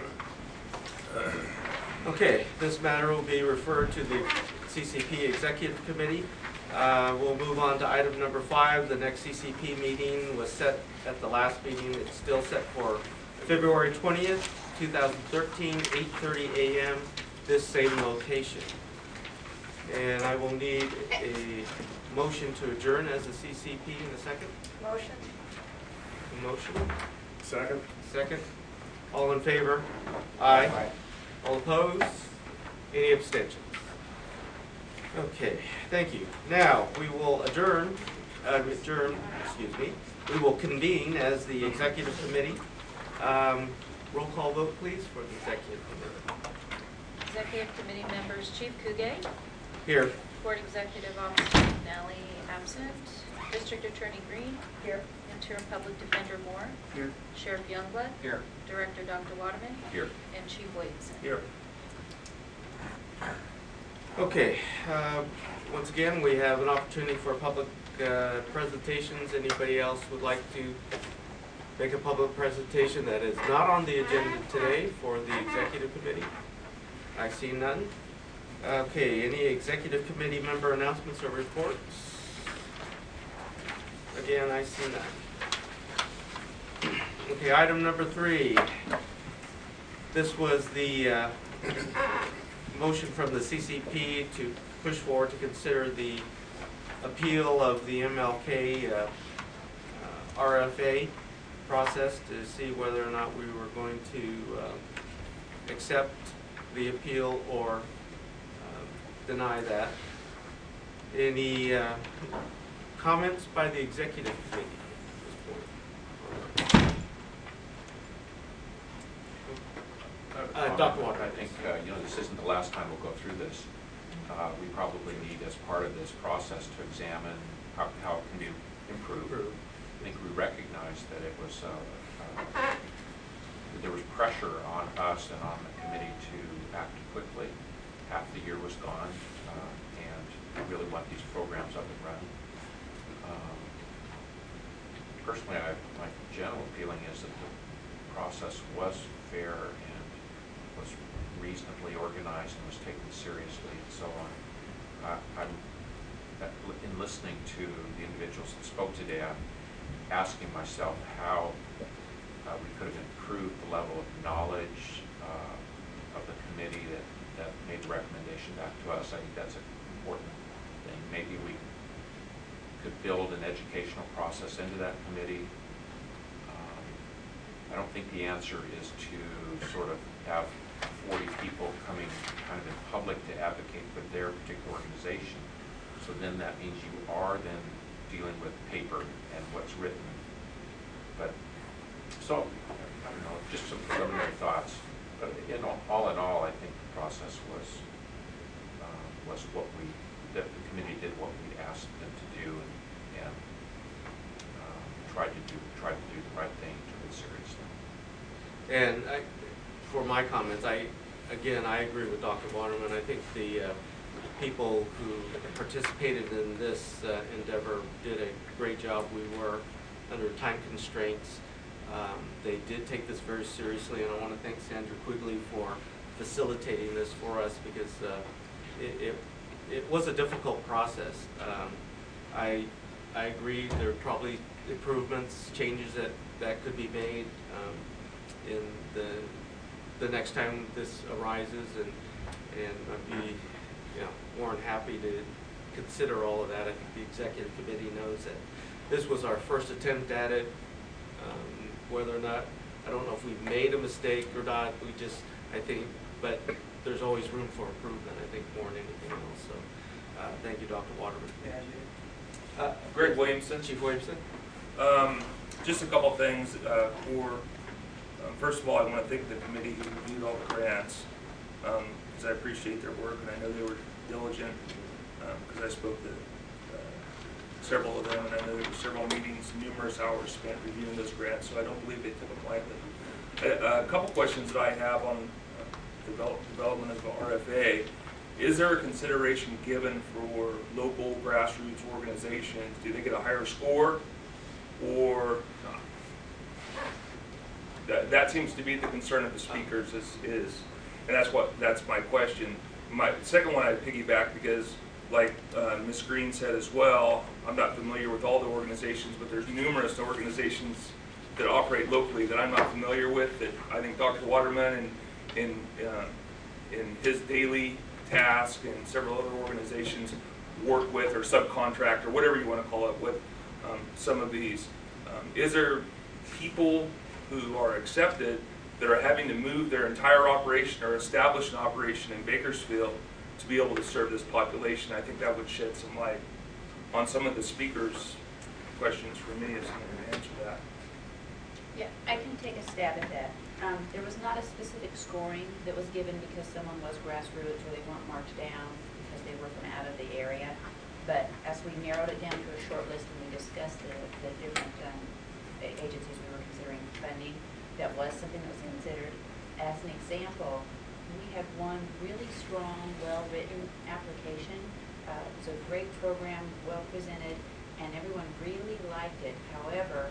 Okay, this matter will be referred to the C C P Executive Committee. Uh, We'll move on to item number five. The next C C P meeting was set at the last meeting. It's still set for February twentieth, two thousand thirteen, eight thirty a m, this same location. And I will need a motion to adjourn as a C C P in a second. Motion. A motion, Second? second. All in favor? Aye. All opposed? Any abstentions? Okay, thank you. Now, we will adjourn, uh, adjourn, excuse me, we will convene as the executive committee. Um, roll call vote, please, for the executive committee. Executive Committee members, Chief Kuge, Here. Board Executive Officer McNally, absent. District Attorney Green, Here. Interim Public Defender Moore, Here. Sheriff Youngblood, Here. Director Doctor Waterman, Here. and Chief Williamson. Here. Okay, uh, once again, we have an opportunity for public uh, presentations. Anybody else would like to make a public presentation that is not on the agenda today for the executive committee? I see none. Okay, any executive committee member announcements or reports? Again, I see none. Okay, item number three. This was the uh, motion from the C C P to push forward to consider the appeal of the M L K uh, uh, R F A process to see whether or not we were going to uh, accept the appeal or uh, deny that. Any uh, comments by the executive committee at this point? Uh, Doctor Walker. I think, uh, you know, this isn't the last time we'll go through this. Uh, We probably need, as part of this process, to examine how how it can be improved. I think we recognize that it was, uh, uh, that there was pressure on us and on the committee to act quickly. Half the year was gone, uh, and we really want these programs up and running. Um, Personally, I, my general feeling is that the process was fair and was reasonably organized and was taken seriously and so on. Uh, I'm, in listening to the individuals that spoke today, I'm asking myself how uh, we could have improved the level of knowledge uh, of the committee that, that made the recommendation back to us. I think that's an important thing. Maybe we could build an educational process into that committee. Um, I don't think the answer is to sort of have forty people coming kind of in public to advocate for their particular organization. So then that means you are then dealing with paper and what's written. But, so, I don't know, just some preliminary thoughts. But in all, all in all, I think the process was, uh, was what we, that the committee did what we asked them to do and, and um, tried to do, tried to do the right thing, took it seriously. And I, for my comments, I, again, I agree with Doctor Waterman. I think the uh, people who participated in this uh, endeavor did a great job. We were under time constraints. Um, they did take this very seriously, and I want to thank Sandra Quigley for facilitating this for us because uh, it, it, it was a difficult process. Um, I, I agree there are probably improvements, changes that, that could be made um, in the the next time this arises, and and I'd be you know more than happy to consider all of that. I think the executive committee knows that this was our first attempt at it. Um, whether or not, I don't know if we made a mistake or not. We just, I think, but there's always room for improvement, I think, more than anything else. So, uh, thank you, Doctor Waterman. Uh, Greg Williamson. Chief Williamson. Um, just a couple things. Uh, for uh, first of all, I want to thank the committee who reviewed all the grants, because um, I appreciate their work, and I know they were diligent, because um, I spoke to uh, several of them, and I know there were several meetings, numerous hours spent reviewing those grants, so I don't believe they took them lightly. A, a couple questions that I have on uh, develop, development of the R F A. Is there a consideration given for local grassroots organizations? Do they get a higher score, or not? That, that seems to be the concern of the speakers is, is and that's what that's my question. My second one I piggyback because, like uh, Miz Green said as well, I'm not familiar with all the organizations, but there's numerous organizations that operate locally that I'm not familiar with that I think Doctor Waterman in in uh, in his daily task and several other organizations work with, or subcontract, or whatever you want to call it, with um, some of these. Um, is there people who are accepted that are having to move their entire operation or establish an operation in Bakersfield to be able to serve this population? I think that would shed some light on some of the speakers' questions for me, if someone can answer that. Yeah, I can take a stab at that. Um, there was not a specific scoring that was given because someone was grassroots or they weren't marked down because they were from out of the area. But as we narrowed it down to a short list and we discussed the, the different um, agencies we were considering funding, that was something that was considered. As an example, we had one really strong, well-written application. Uh, it was a great program, well presented, and everyone really liked it. However,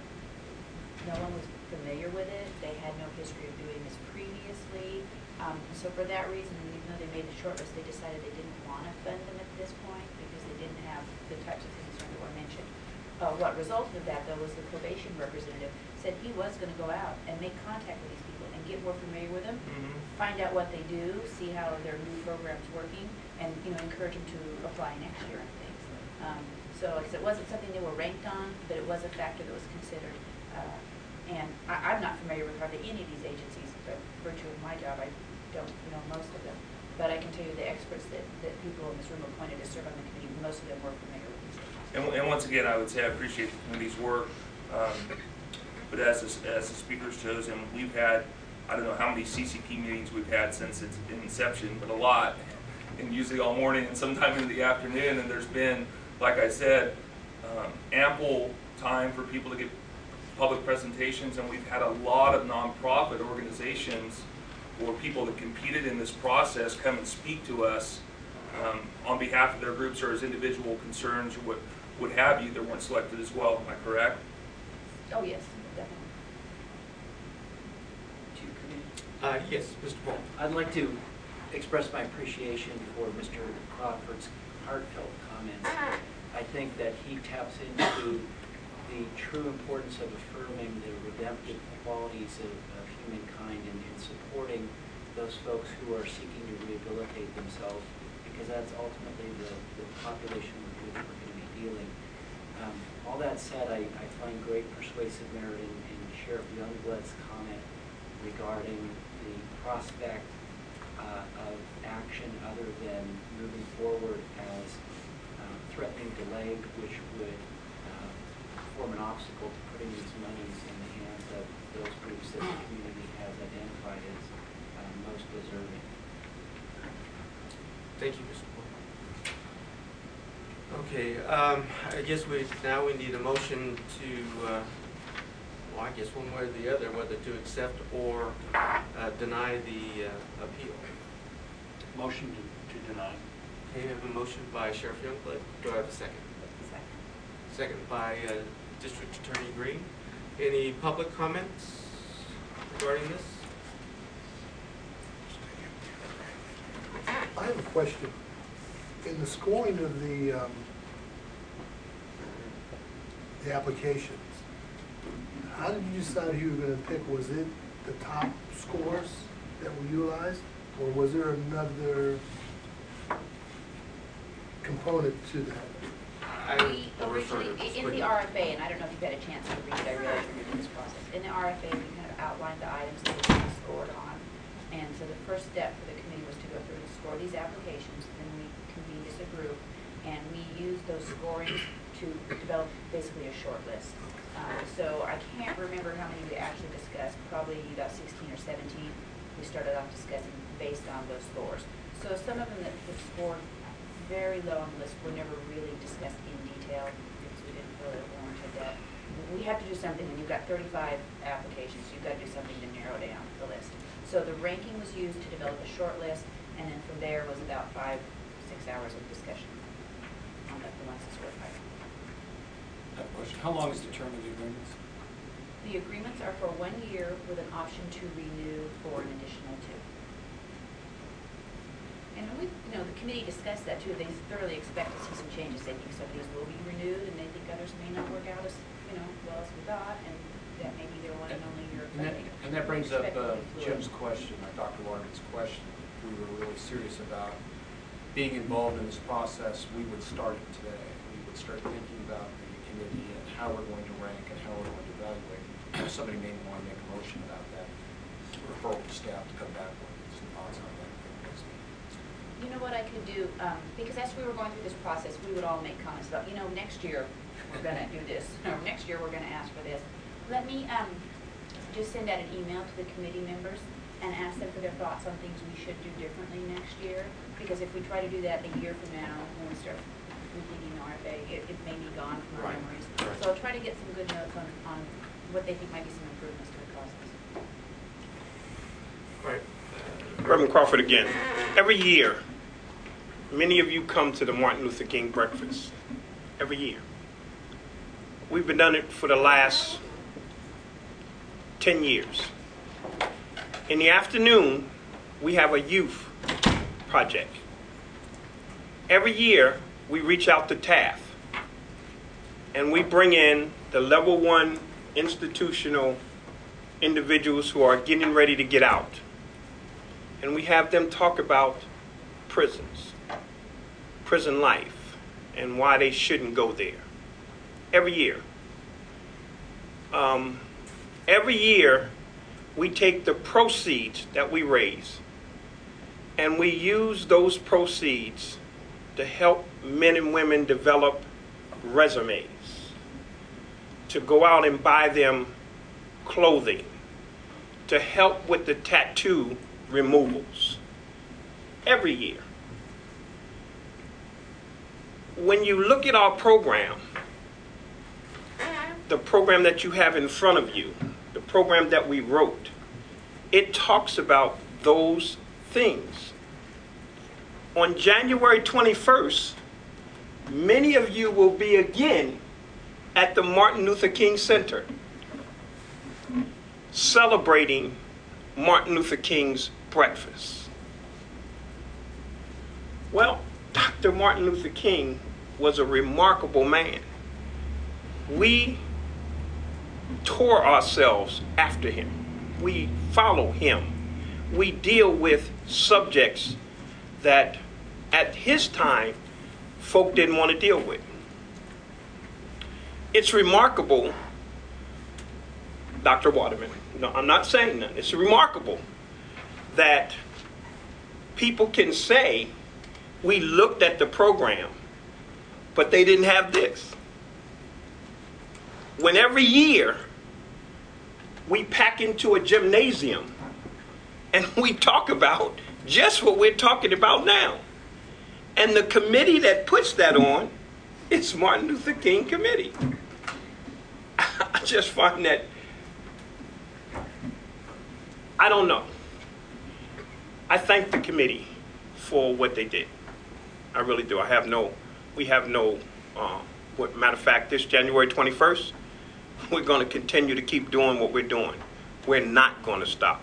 no one was familiar with it. They had no history of doing this previously. Um, so for that reason, even though they made the shortlist, they decided they didn't want to fund them at this point because they didn't have the types of things that were mentioned. Uh, what resulted of that, though, was the probation representative said he was going to go out and make contact with these people and get more familiar with them, mm-hmm. find out what they do, see how their new program's working, and you know encourage them to apply next year and things. Um, so like I said, it wasn't something they were ranked on, but it was a factor that was considered. Uh, And I, I'm not familiar with hardly any of these agencies, but virtue of my job, I don't know most of them. But I can tell you the experts that, that people in this room appointed to serve on the committee, most of them were familiar with these agencies. And, and once again, I would say I appreciate the committee's work. Um, but as the, as the speakers chose, and we've had, I don't know how many C C P meetings we've had since its inception, but a lot. And usually all morning and sometime in the afternoon. And there's been, like I said, um, ample time for people to get public presentations, and we've had a lot of nonprofit organizations or people that competed in this process come and speak to us um, on behalf of their groups or as individual concerns or what what have you that weren't selected as well. Am I correct? Oh yes, definitely. To your committee. Uh, yes, Mister Paul. I'd like to express my appreciation for Mister Crawford's heartfelt comments. I think that he taps into the true importance of affirming the redemptive qualities of, of humankind and in supporting those folks who are seeking to rehabilitate themselves, because that's ultimately the, the population with which we're going to be dealing. Um, all that said, I, I find great persuasive merit in, in Sheriff Youngblood's comment regarding the prospect uh, of action other than moving forward as uh, threatening delay, which would form an obstacle to putting these monies in the hands of those groups that the community has identified as um, most deserving. Thank you, Mister Paul. Okay, um, I guess we now we need a motion to, uh, well, I guess one way or the other, whether to accept or uh, deny the uh, appeal. Motion to, to deny. Okay, I have a motion by Sheriff Youngblood. Do I have a second? Second. Second by uh, District Attorney Green. Any public comments regarding this? I have a question. In the scoring of the, um, the applications, how did you decide who you were going to pick? Was it the top scores that were utilized, or was there another component to that? I We will refer originally, to in the R F A, and I don't know if you've had a chance to read it, I realize you're in this process. In the R F A, we kind of outlined the items that we scored on. And so the first step for the committee was to go go through and score these applications, then we convene as a group, and we use those scorings to develop basically a short list. Uh, so I can't remember how many we actually discussed, probably about sixteen or seventeen. We started off discussing based on those scores. So some of them that, that scored very low on the list were never really discussed in detail because we didn't feel it warranted that. We have to do something, and you've got thirty-five applications, you've got to do something to narrow down the list. So the ranking was used to develop a short list, and then from there was about five, six hours of discussion on the, the ones that scored higher. I have a question. How long is the term of the agreements? The agreements are for one year with an option to renew for an additional two. And we, you know, the committee discussed that too. They thoroughly expect to see some changes. They think some of these will be renewed, and they think others may not work out as, you know, well as we thought, and that may be their one and only year of And that, funding. and that brings up Expect it to uh, be fluid. Jim's question, or Doctor Waterman's question. If we were really serious about being involved in this process, we would start it today. We would start thinking about the committee and how we're going to rank and how we're going to evaluate. Somebody may want to make a motion about that, referral to staff to come back with some thoughts on that. You know what I could do, um, because as we were going through this process, we would all make comments about, you know, next year we're gonna do this, or next year we're gonna ask for this. Let me, um, just send out an email to the committee members and ask them for their thoughts on things we should do differently next year. Because if we try to do that a year from now, when we start rethinking R F A, it, it may be gone from our Right. memories. Right. So I'll try to get some good notes on, on what they think might be some improvements to the process. Right. Reverend Crawford again. Every year, many of you come to the Martin Luther King breakfast. Every year. We've been doing it for the last ten years. In the afternoon, we have a youth project. Every year, we reach out to T A F, and we bring in the level one institutional individuals who are getting ready to get out. And we have them talk about prisons, prison life, and why they shouldn't go there. Every year. Um, every year, we take the proceeds that we raise, and we use those proceeds to help men and women develop resumes, to go out and buy them clothing, to help with the tattoo removals. Every year. When you look at our program, the program that you have in front of you, the program that we wrote, it talks about those things. On January twenty-first, many of you will be again at the Martin Luther King Center celebrating Martin Luther King's breakfast. Well, Doctor Martin Luther King was a remarkable man. We tore ourselves after him. We follow him. We deal with subjects that at his time folk didn't want to deal with. It's remarkable, Doctor Waterman, no, I'm not saying that. It's remarkable that people can say we looked at the program, but they didn't have this. When every year we pack into a gymnasium and we talk about just what we're talking about now. And the committee that puts that on is Martin Luther King Committee. I just find that, I don't know. I thank the committee for what they did. I really do. I have no, we have no, uh, what, matter of fact, this January twenty-first, we're going to continue to keep doing what we're doing. We're not going to stop.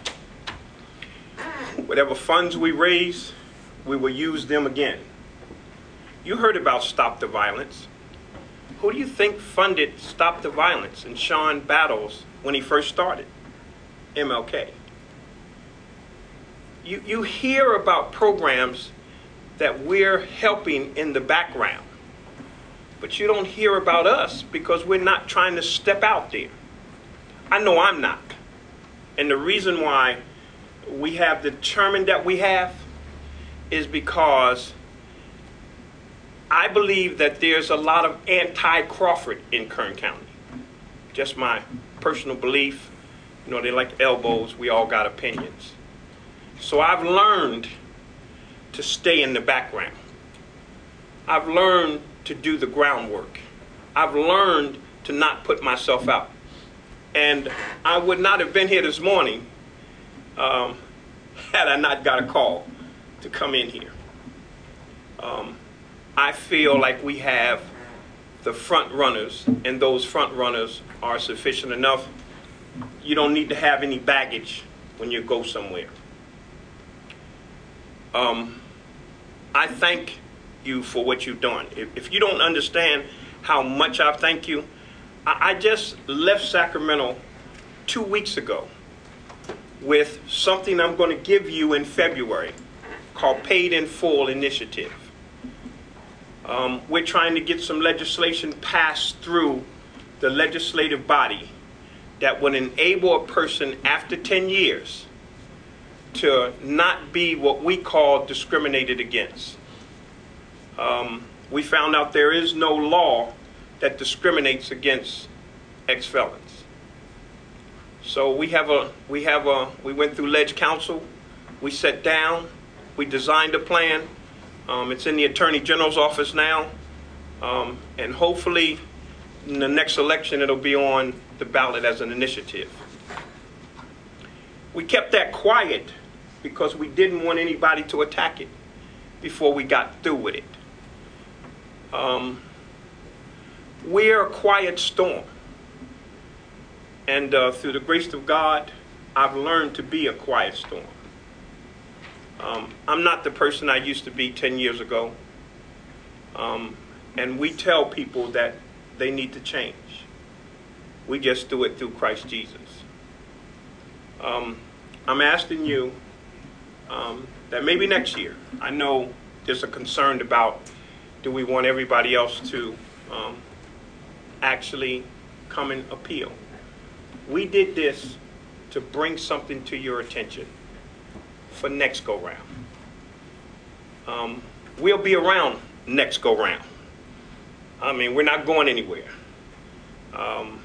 Whatever funds we raise, we will use them again. You heard about Stop the Violence. Who do you think funded Stop the Violence and Sean Battles when he first started? M L K. You, you hear about programs that we're helping in the background, but you don't hear about us because we're not trying to step out there. I know I'm not. And the reason why we have the chairman that we have is because I believe that there's a lot of anti-Crawford in Kern County. Just my personal belief. You know, they like elbows. We all got opinions. So I've learned to stay in the background. I've learned to do the groundwork. I've learned to not put myself out. And I would not have been here this morning um, had I not got a call to come in here. Um, I feel like we have the front runners, and those front runners are sufficient enough. You don't need to have any baggage when you go somewhere. Um, I thank you for what you've done. If, if you don't understand how much I thank you, I, I just left Sacramento two weeks ago with something I'm going to give you in February called Paid in Full Initiative. Um, we're trying to get some legislation passed through the legislative body that would enable a person after ten years to not be what we call discriminated against. Um, we found out there is no law that discriminates against ex-felons. So we have a, we have a, we went through Ledge Council, we sat down, we designed a plan. Um, it's in the Attorney General's office now, um, and hopefully in the next election it'll be on the ballot as an initiative. We kept that quiet because we didn't want anybody to attack it before we got through with it. Um, we're a quiet storm, and uh, through the grace of God, I've learned to be a quiet storm. Um, I'm not the person I used to be ten years ago. Um, and we tell people that they need to change. We just do it through Christ Jesus. Um, I'm asking you um, that maybe next year, I know there's a concern about, do we want everybody else to um, actually come and appeal? We did this to bring something to your attention for next go round. Um, we'll be around next go round. I mean, we're not going anywhere. Um,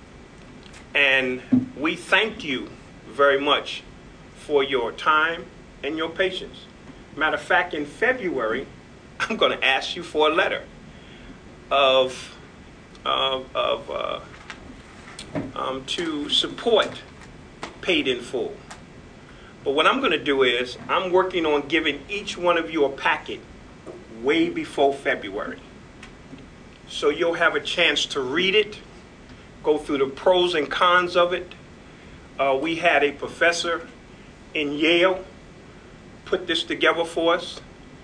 and we thank you very much for your time and your patience. Matter of fact, in February, I'm going to ask you for a letter of, of, of uh, um, to support Paid in Full. But what I'm going to do is I'm working on giving each one of you a packet way before February. So you'll have a chance to read it, go through the pros and cons of it. Uh, we had a professor in Yale put this together for us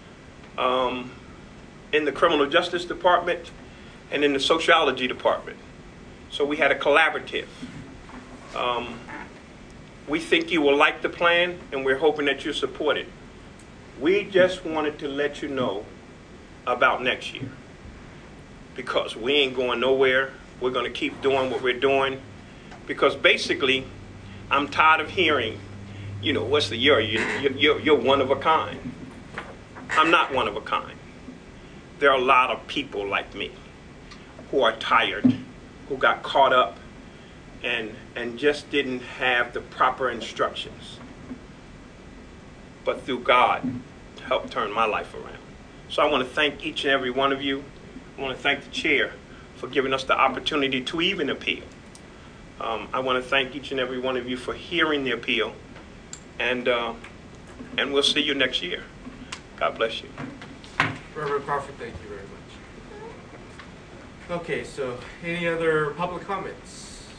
um, in the criminal justice department and in the sociology department. So we had a collaborative. Um, We think you will like the plan, and we're hoping that you support it. We just wanted to let you know about next year, because we ain't going nowhere. We're going to keep doing what we're doing, because basically, I'm tired of hearing, you know, what's the year? You, you, you're, you're one of a kind. I'm not one of a kind. There are a lot of people like me who are tired, who got caught up and and just didn't have the proper instructions. But through God, helped turn my life around. So I want to thank each and every one of you. I want to thank the chair for giving us the opportunity to even appeal. Um, I want to thank each and every one of you for hearing the appeal. And, uh, and we'll see you next year. God bless you. Reverend Crawford, thank you very much. Okay, so any other public comments?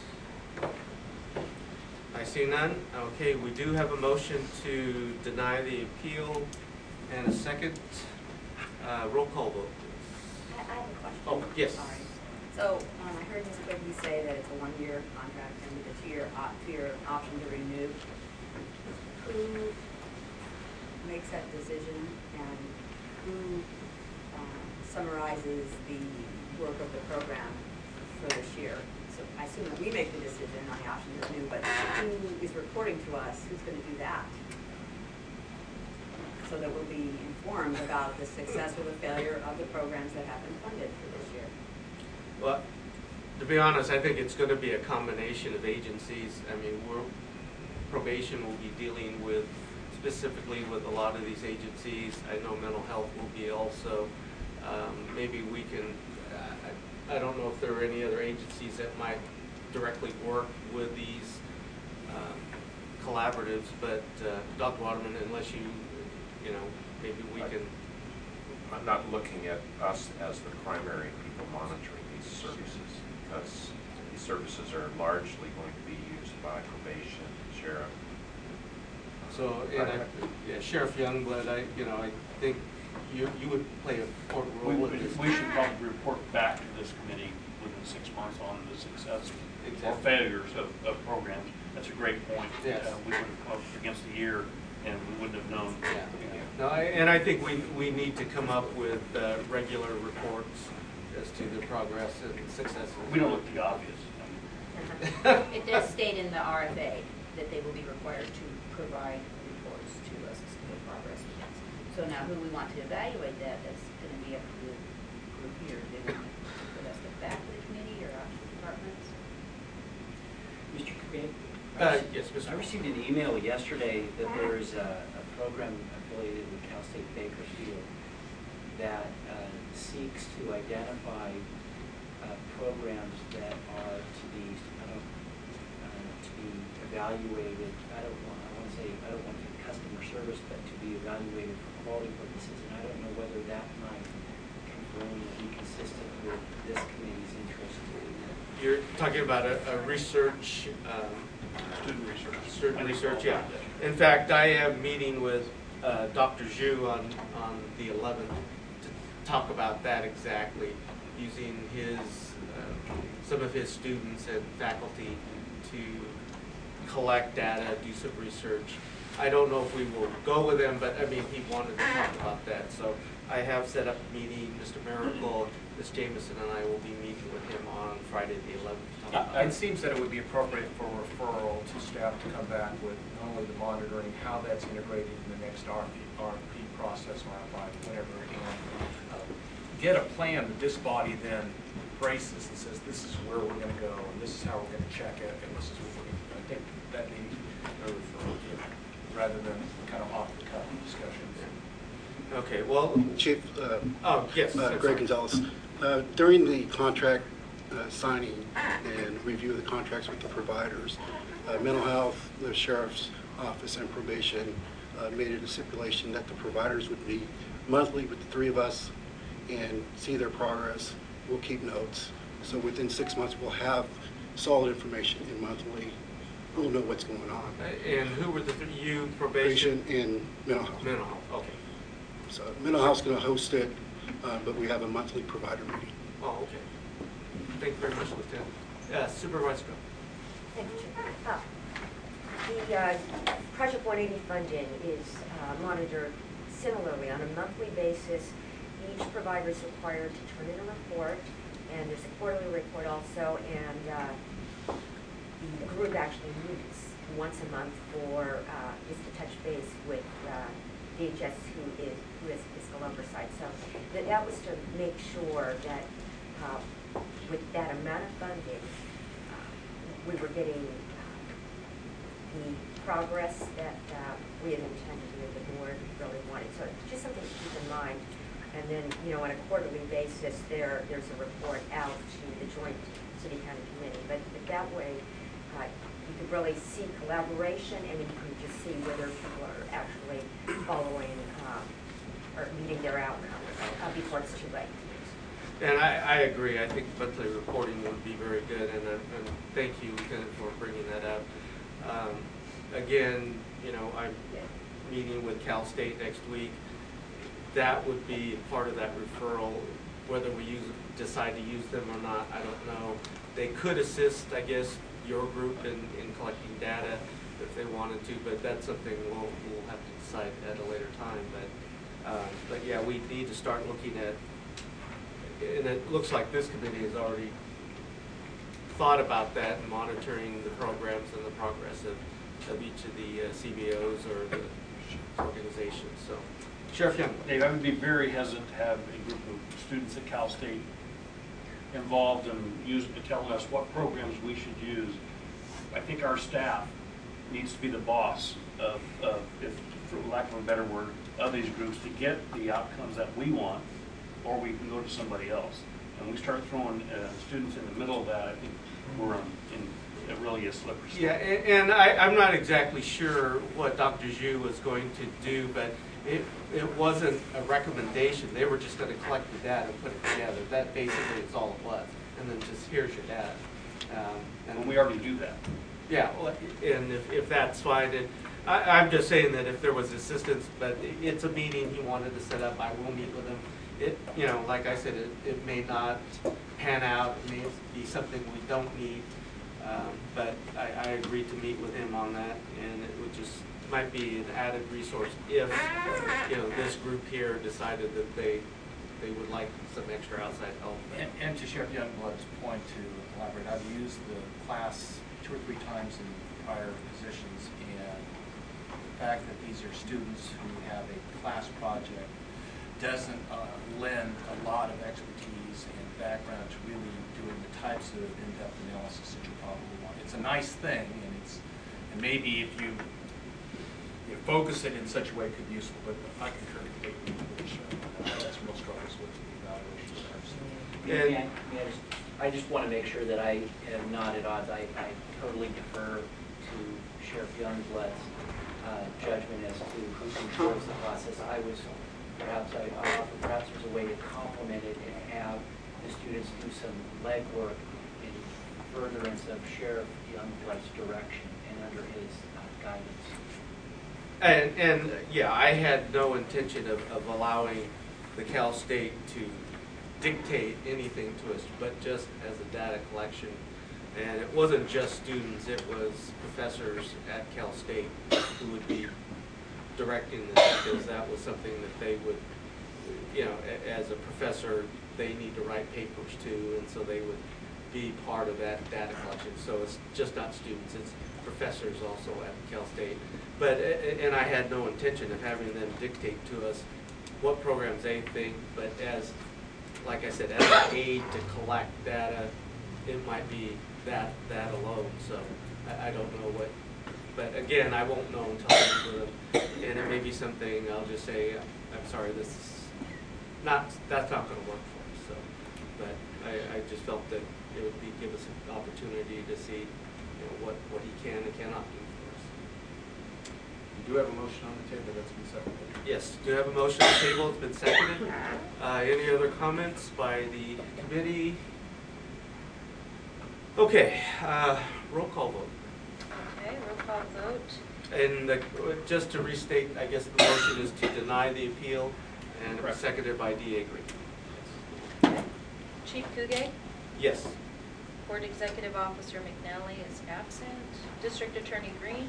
I see none. Okay, we do have a motion to deny the appeal and a second. Uh, roll call vote, please. I I have a question. Oh, yes. Sorry. So um, I heard Miz Quigley say that it's a one-year contract and with a two-year op- two-year option to renew. Who makes that decision, and who um, summarizes the work of the program for this year? So I assume that we make the decision on the option to renew, but who is reporting to us? Who's going to do that? Because so that we'll be informed about the success or the failure of the programs that have been funded for this year. Well, to be honest, I think it's going to be a combination of agencies. I mean, we're, probation will be dealing with, specifically with a lot of these agencies. I know mental health will be also. Um, maybe we can, I, I don't know if there are any other agencies that might directly work with these um, collaboratives, but uh, Doctor Waterman, unless you, you know, maybe we can. I'm not looking at us as the primary people monitoring these services, because these services are largely going to be used by probation, sheriff. So, and I, yeah, Sheriff Youngblood, I, you know, I think you, you would play an important We, role we in this. we should probably report back to this committee within six months on the success or Exactly. failures of, of programs. That's a great point. Yes. Uh, we would have come up against a year and we wouldn't have known. Yeah. No, I, and I think we, we need to come up with uh, regular reports as to the progress and successes. We don't look the obvious. It does state in the R F A that they will be required to provide reports to us as to the progress. So now who we want to evaluate that, that's going to be up to the group here. They want to put us back to the committee or out to the departments. Mister Corbett? Uh, yes, Mister I received an email yesterday that there is a, a program affiliated with Cal State Bakersfield that uh, seeks to identify uh, programs that are to be, I don't, uh, to be evaluated. I don't want, I want to say, I don't want to say customer service, but to be evaluated for quality purposes. And I don't know whether that might confirm or be consistent with this committee's interest in that. You're talking about a, a research, um, Student research. student research, yeah. In fact, I am meeting with uh, Doctor Zhu on, on the eleventh to talk about that exactly, using his, uh, some of his students and faculty to collect data, do some research. I don't know if we will go with him, but I mean, he wanted to talk about that. So I have set up a meeting. Mister Miracle, Miz Jameson, and I will be meeting with him on Friday the eleventh. It seems that it would be appropriate for referral to staff to come back with not only the monitoring, how that's integrated in the next R F P, R F P process, or R F I, whatever, and uh, get a plan that this body then braces and says, this is where we're going to go, and this is how we're going to check it, and this is what we're going to do. I think that needs a referral, rather than kind of off-the-cuff discussions. Okay, well, Chief, uh, oh, yes. uh, I'm Greg sorry. Gonzalez, uh, during the contract uh, signing and review of the contracts with the providers, uh, mental health, the sheriff's office, and probation uh, made it a stipulation that the providers would meet monthly with the three of us and see their progress. We'll keep notes. So within six months, we'll have solid information and monthly. We'll know what's going on. And who were the, th- you, probation? Probation and mental health. Mental health, okay. So mental health's going to host it, uh, but we have a monthly provider meeting. Oh, okay. Thank you very much, Lieutenant. Uh, Supervisor Bill. Thank you, Chair. Uh, The uh, Project one eighty funding is uh, monitored similarly on a monthly basis. Each provider is required to turn in a report, and there's a quarterly report also, and uh, the group actually meets once a month for uh, just to touch base with uh, D H S, who is who is fiscal oversight. So that, that was to make sure that uh, with that amount of funding, uh, we were getting the progress that uh, we had intended to, the board really wanted. So it's just something to keep in mind. And then, you know, on a quarterly basis, there there's a report out to the joint city county committee. But, but that way, uh, you could really see collaboration, and you can just see whether people are actually following um, or meeting their outcomes uh, before it's too late. And I, I agree. I think monthly reporting would be very good, and, uh, and thank you, Lieutenant, for bringing that up. Um, again, you know, I'm meeting with Cal State next week. That would be part of that referral. Whether we use decide to use them or not, I don't know. They could assist, I guess, your group in, in collecting data if they wanted to, but that's something we'll, we'll have to decide at a later time. But, uh, but yeah, we need to start looking at, and it looks like this committee has already thought about that and monitoring the programs and the progress of, of each of the uh, C B Os or the organizations. So Sheriff Young. Dave, I would be very hesitant to have a group of students at Cal State involved in using, telling us what programs we should use. I think our staff needs to be the boss of, of, if, for lack of a better word, of these groups to get the outcomes that we want, or we can go to somebody else. And we start throwing uh, students in the middle of that, I think we're in, in it really is slippery slope. Yeah, and, and I, I'm not exactly sure what Doctor Zhu was going to do, but it, it wasn't a recommendation. They were just going to collect the data and put it together. That basically is all it was. And then just, here's your data. Um, and And we already do that. Yeah, well, and if, if that's fine, and I, I'm just saying that if there was assistance, but it's a meeting he wanted to set up, I will meet with him. It, you know, like I said, it, it may not pan out, it may be something we don't need, um, but I, I agreed to meet with him on that, and it would just, might be an added resource if, you know, this group here decided that they, they would like some extra outside help. And, and to Sheriff Youngblood's point, to elaborate, I've used the class two or three times in prior positions, and the fact that these are students who have a class project doesn't uh, lend a lot of expertise and background to really doing the types of in-depth analysis that you probably want. It's a nice thing, and it's and maybe if you, you focus it in such a way, it could be useful. But I concur completely with the show. That's real struggles with the evaluations. May I, may I, just, I just want to make sure that I am not at odds. I, I totally defer to Sheriff Youngblood's uh, judgment as to who controls the process. I was perhaps I, I offer perhaps there's a way to complement it and have the students do some legwork in furtherance of Sheriff Youngblood's direction and under his uh, guidance. And, and yeah, I had no intention of, of allowing the Cal State to dictate anything to us, but just as a data collection. And it wasn't just students, it was professors at Cal State who would be directing this, because that was something that they would, you know, a, as a professor, they need to write papers too, and so they would be part of that data collection. So it's just not students, it's professors also at Cal State. But, and I had no intention of having them dictate to us what programs they think, but as, like I said, as an aid to collect data, it might be that, that alone. So I, I don't know what, but again, I won't know until I meet with them. And it may be something I'll just say, I'm sorry, this is not, that's not going to work for us. So, but I, I just felt that it would be, give us an opportunity to see, you know, what, what he can and cannot do for us. You do have a motion on the table that's been seconded. Yes, do you have a motion on the table? It's been seconded. Uh, any other comments by the committee? Okay, uh, roll call vote. Okay, roll call vote. And the, just to restate, I guess the motion is to deny the appeal, and it was seconded by D A Green. Chief Cougat, Yes. Board Executive Officer McNally is absent. District Attorney Green.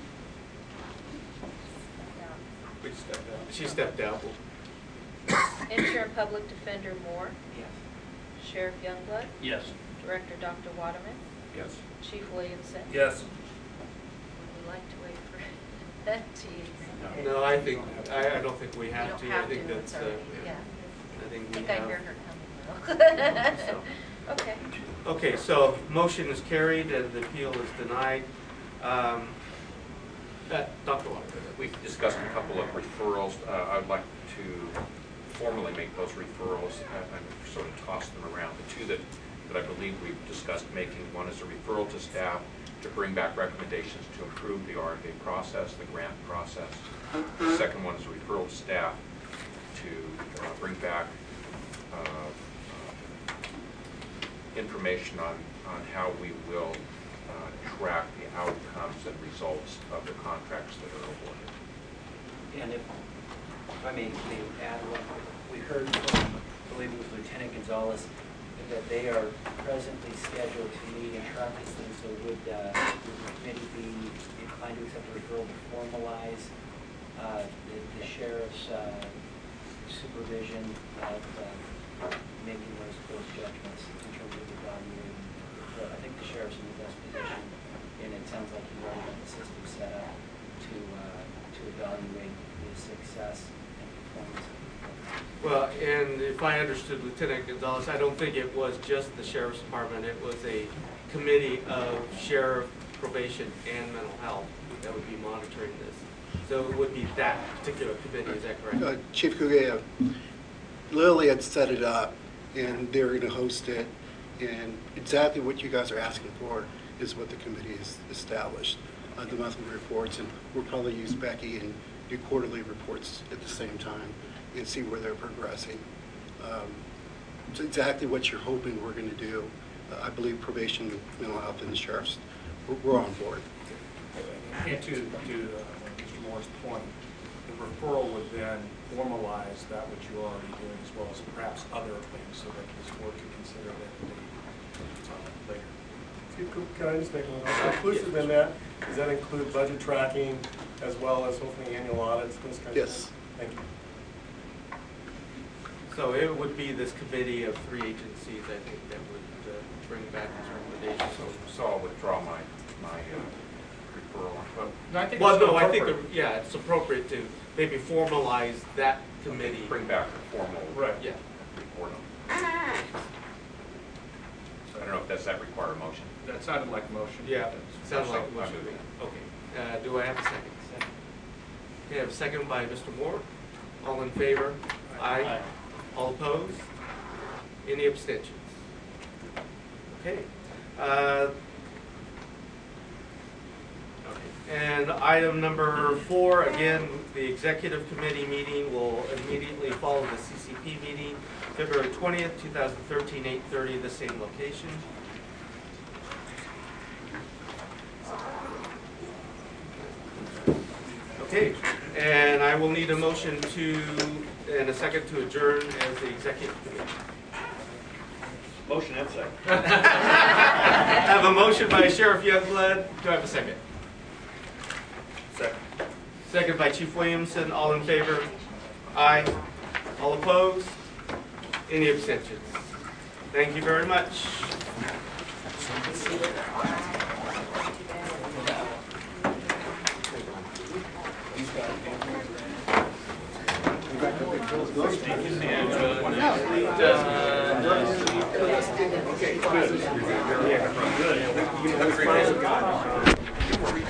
We stepped out. She stepped out. Interim Public Defender Moore. Yes. Sheriff Youngblood. Yes. Director Doctor Waterman. Yes. Chief Williamson. Yes. Would we like to wait for that to use? No, I think, I, I don't think we have You don't to. have I think to, that's, it's uh, already- yeah. I think I we think I have. hear her coming So- though. Okay. Okay, so motion is carried and the appeal is denied. Um, uh, Doctor Waterman. We've discussed a couple of referrals. Uh, I'd like to formally make those referrals and and sort of toss them around. The two that, that I believe we've discussed making, one is a referral to staff to bring back recommendations to improve the R F A process, the grant process. The second one is a referral to staff to uh, bring back uh, uh, information on, on how we will uh, track the outcomes and results of the contracts that are awarded. And if, if I may, may add one, we heard from, I believe it was Lieutenant Gonzalez, that they are presently scheduled to meet and track these things. So would, uh, would the committee be inclined to accept a referral to formalize uh, the, the sheriff's uh, supervision of uh, making those, those judgments in terms of evaluating? So I think the sheriff's in the best position, and it sounds like you've already got the system set up to uh, to evaluate the success and Well, and if I understood Lieutenant Gonzalez, I don't think it was just the sheriff's department. It was a committee of sheriff, probation, and mental health that would be monitoring this. So it would be that particular committee, is that correct? Uh, Chief Kugea, Lily had set it up, and they were going to host it, and exactly what you guys are asking for is what the committee has established, uh, the monthly reports, and we'll probably use Becky and do quarterly reports at the same time and see where they're progressing. Um, it's exactly what you're hoping we're going to do. Uh, I believe probation, mental health, and the sheriff's, we're, we're on board. And to, to uh, Mister Moore's point, the referral would then formalize that which you're already doing as well as perhaps other things so that this board can consider that uh, later. Can I just make one comment? Inclusive in that, does that include budget tracking as well as hopefully annual audits, those kinds of Yes. things? Thank you. So it would be this committee of three agencies, I think, that would uh, bring back this recommendation. So, so I'll withdraw my, my uh, referral. But No, I think Well, it's no, I think, appropriate. the- yeah, it's appropriate to maybe formalize that committee. Bring back a formal Right. Yeah. report on. So I don't know if does that require a motion. That sounded like a motion. Yeah, sounds like a So, motion. I move it. Okay, uh, do I have a second? Okay, I have a second by Mister Moore. All in favor? Aye. All opposed? Any abstentions? Okay. Uh, okay. And item number four, again, the executive committee meeting will immediately follow the C C P meeting, February twentieth, two thousand thirteen, eight thirty, the same location. Okay, and I will need a motion to, and a second to adjourn as the executive committee. Motion and second. I have a motion by Sheriff Youngblood. Do I have a second? Second. Second by Chief Williamson. All in favor? Aye. All opposed? Any abstentions? Thank you very much. Good.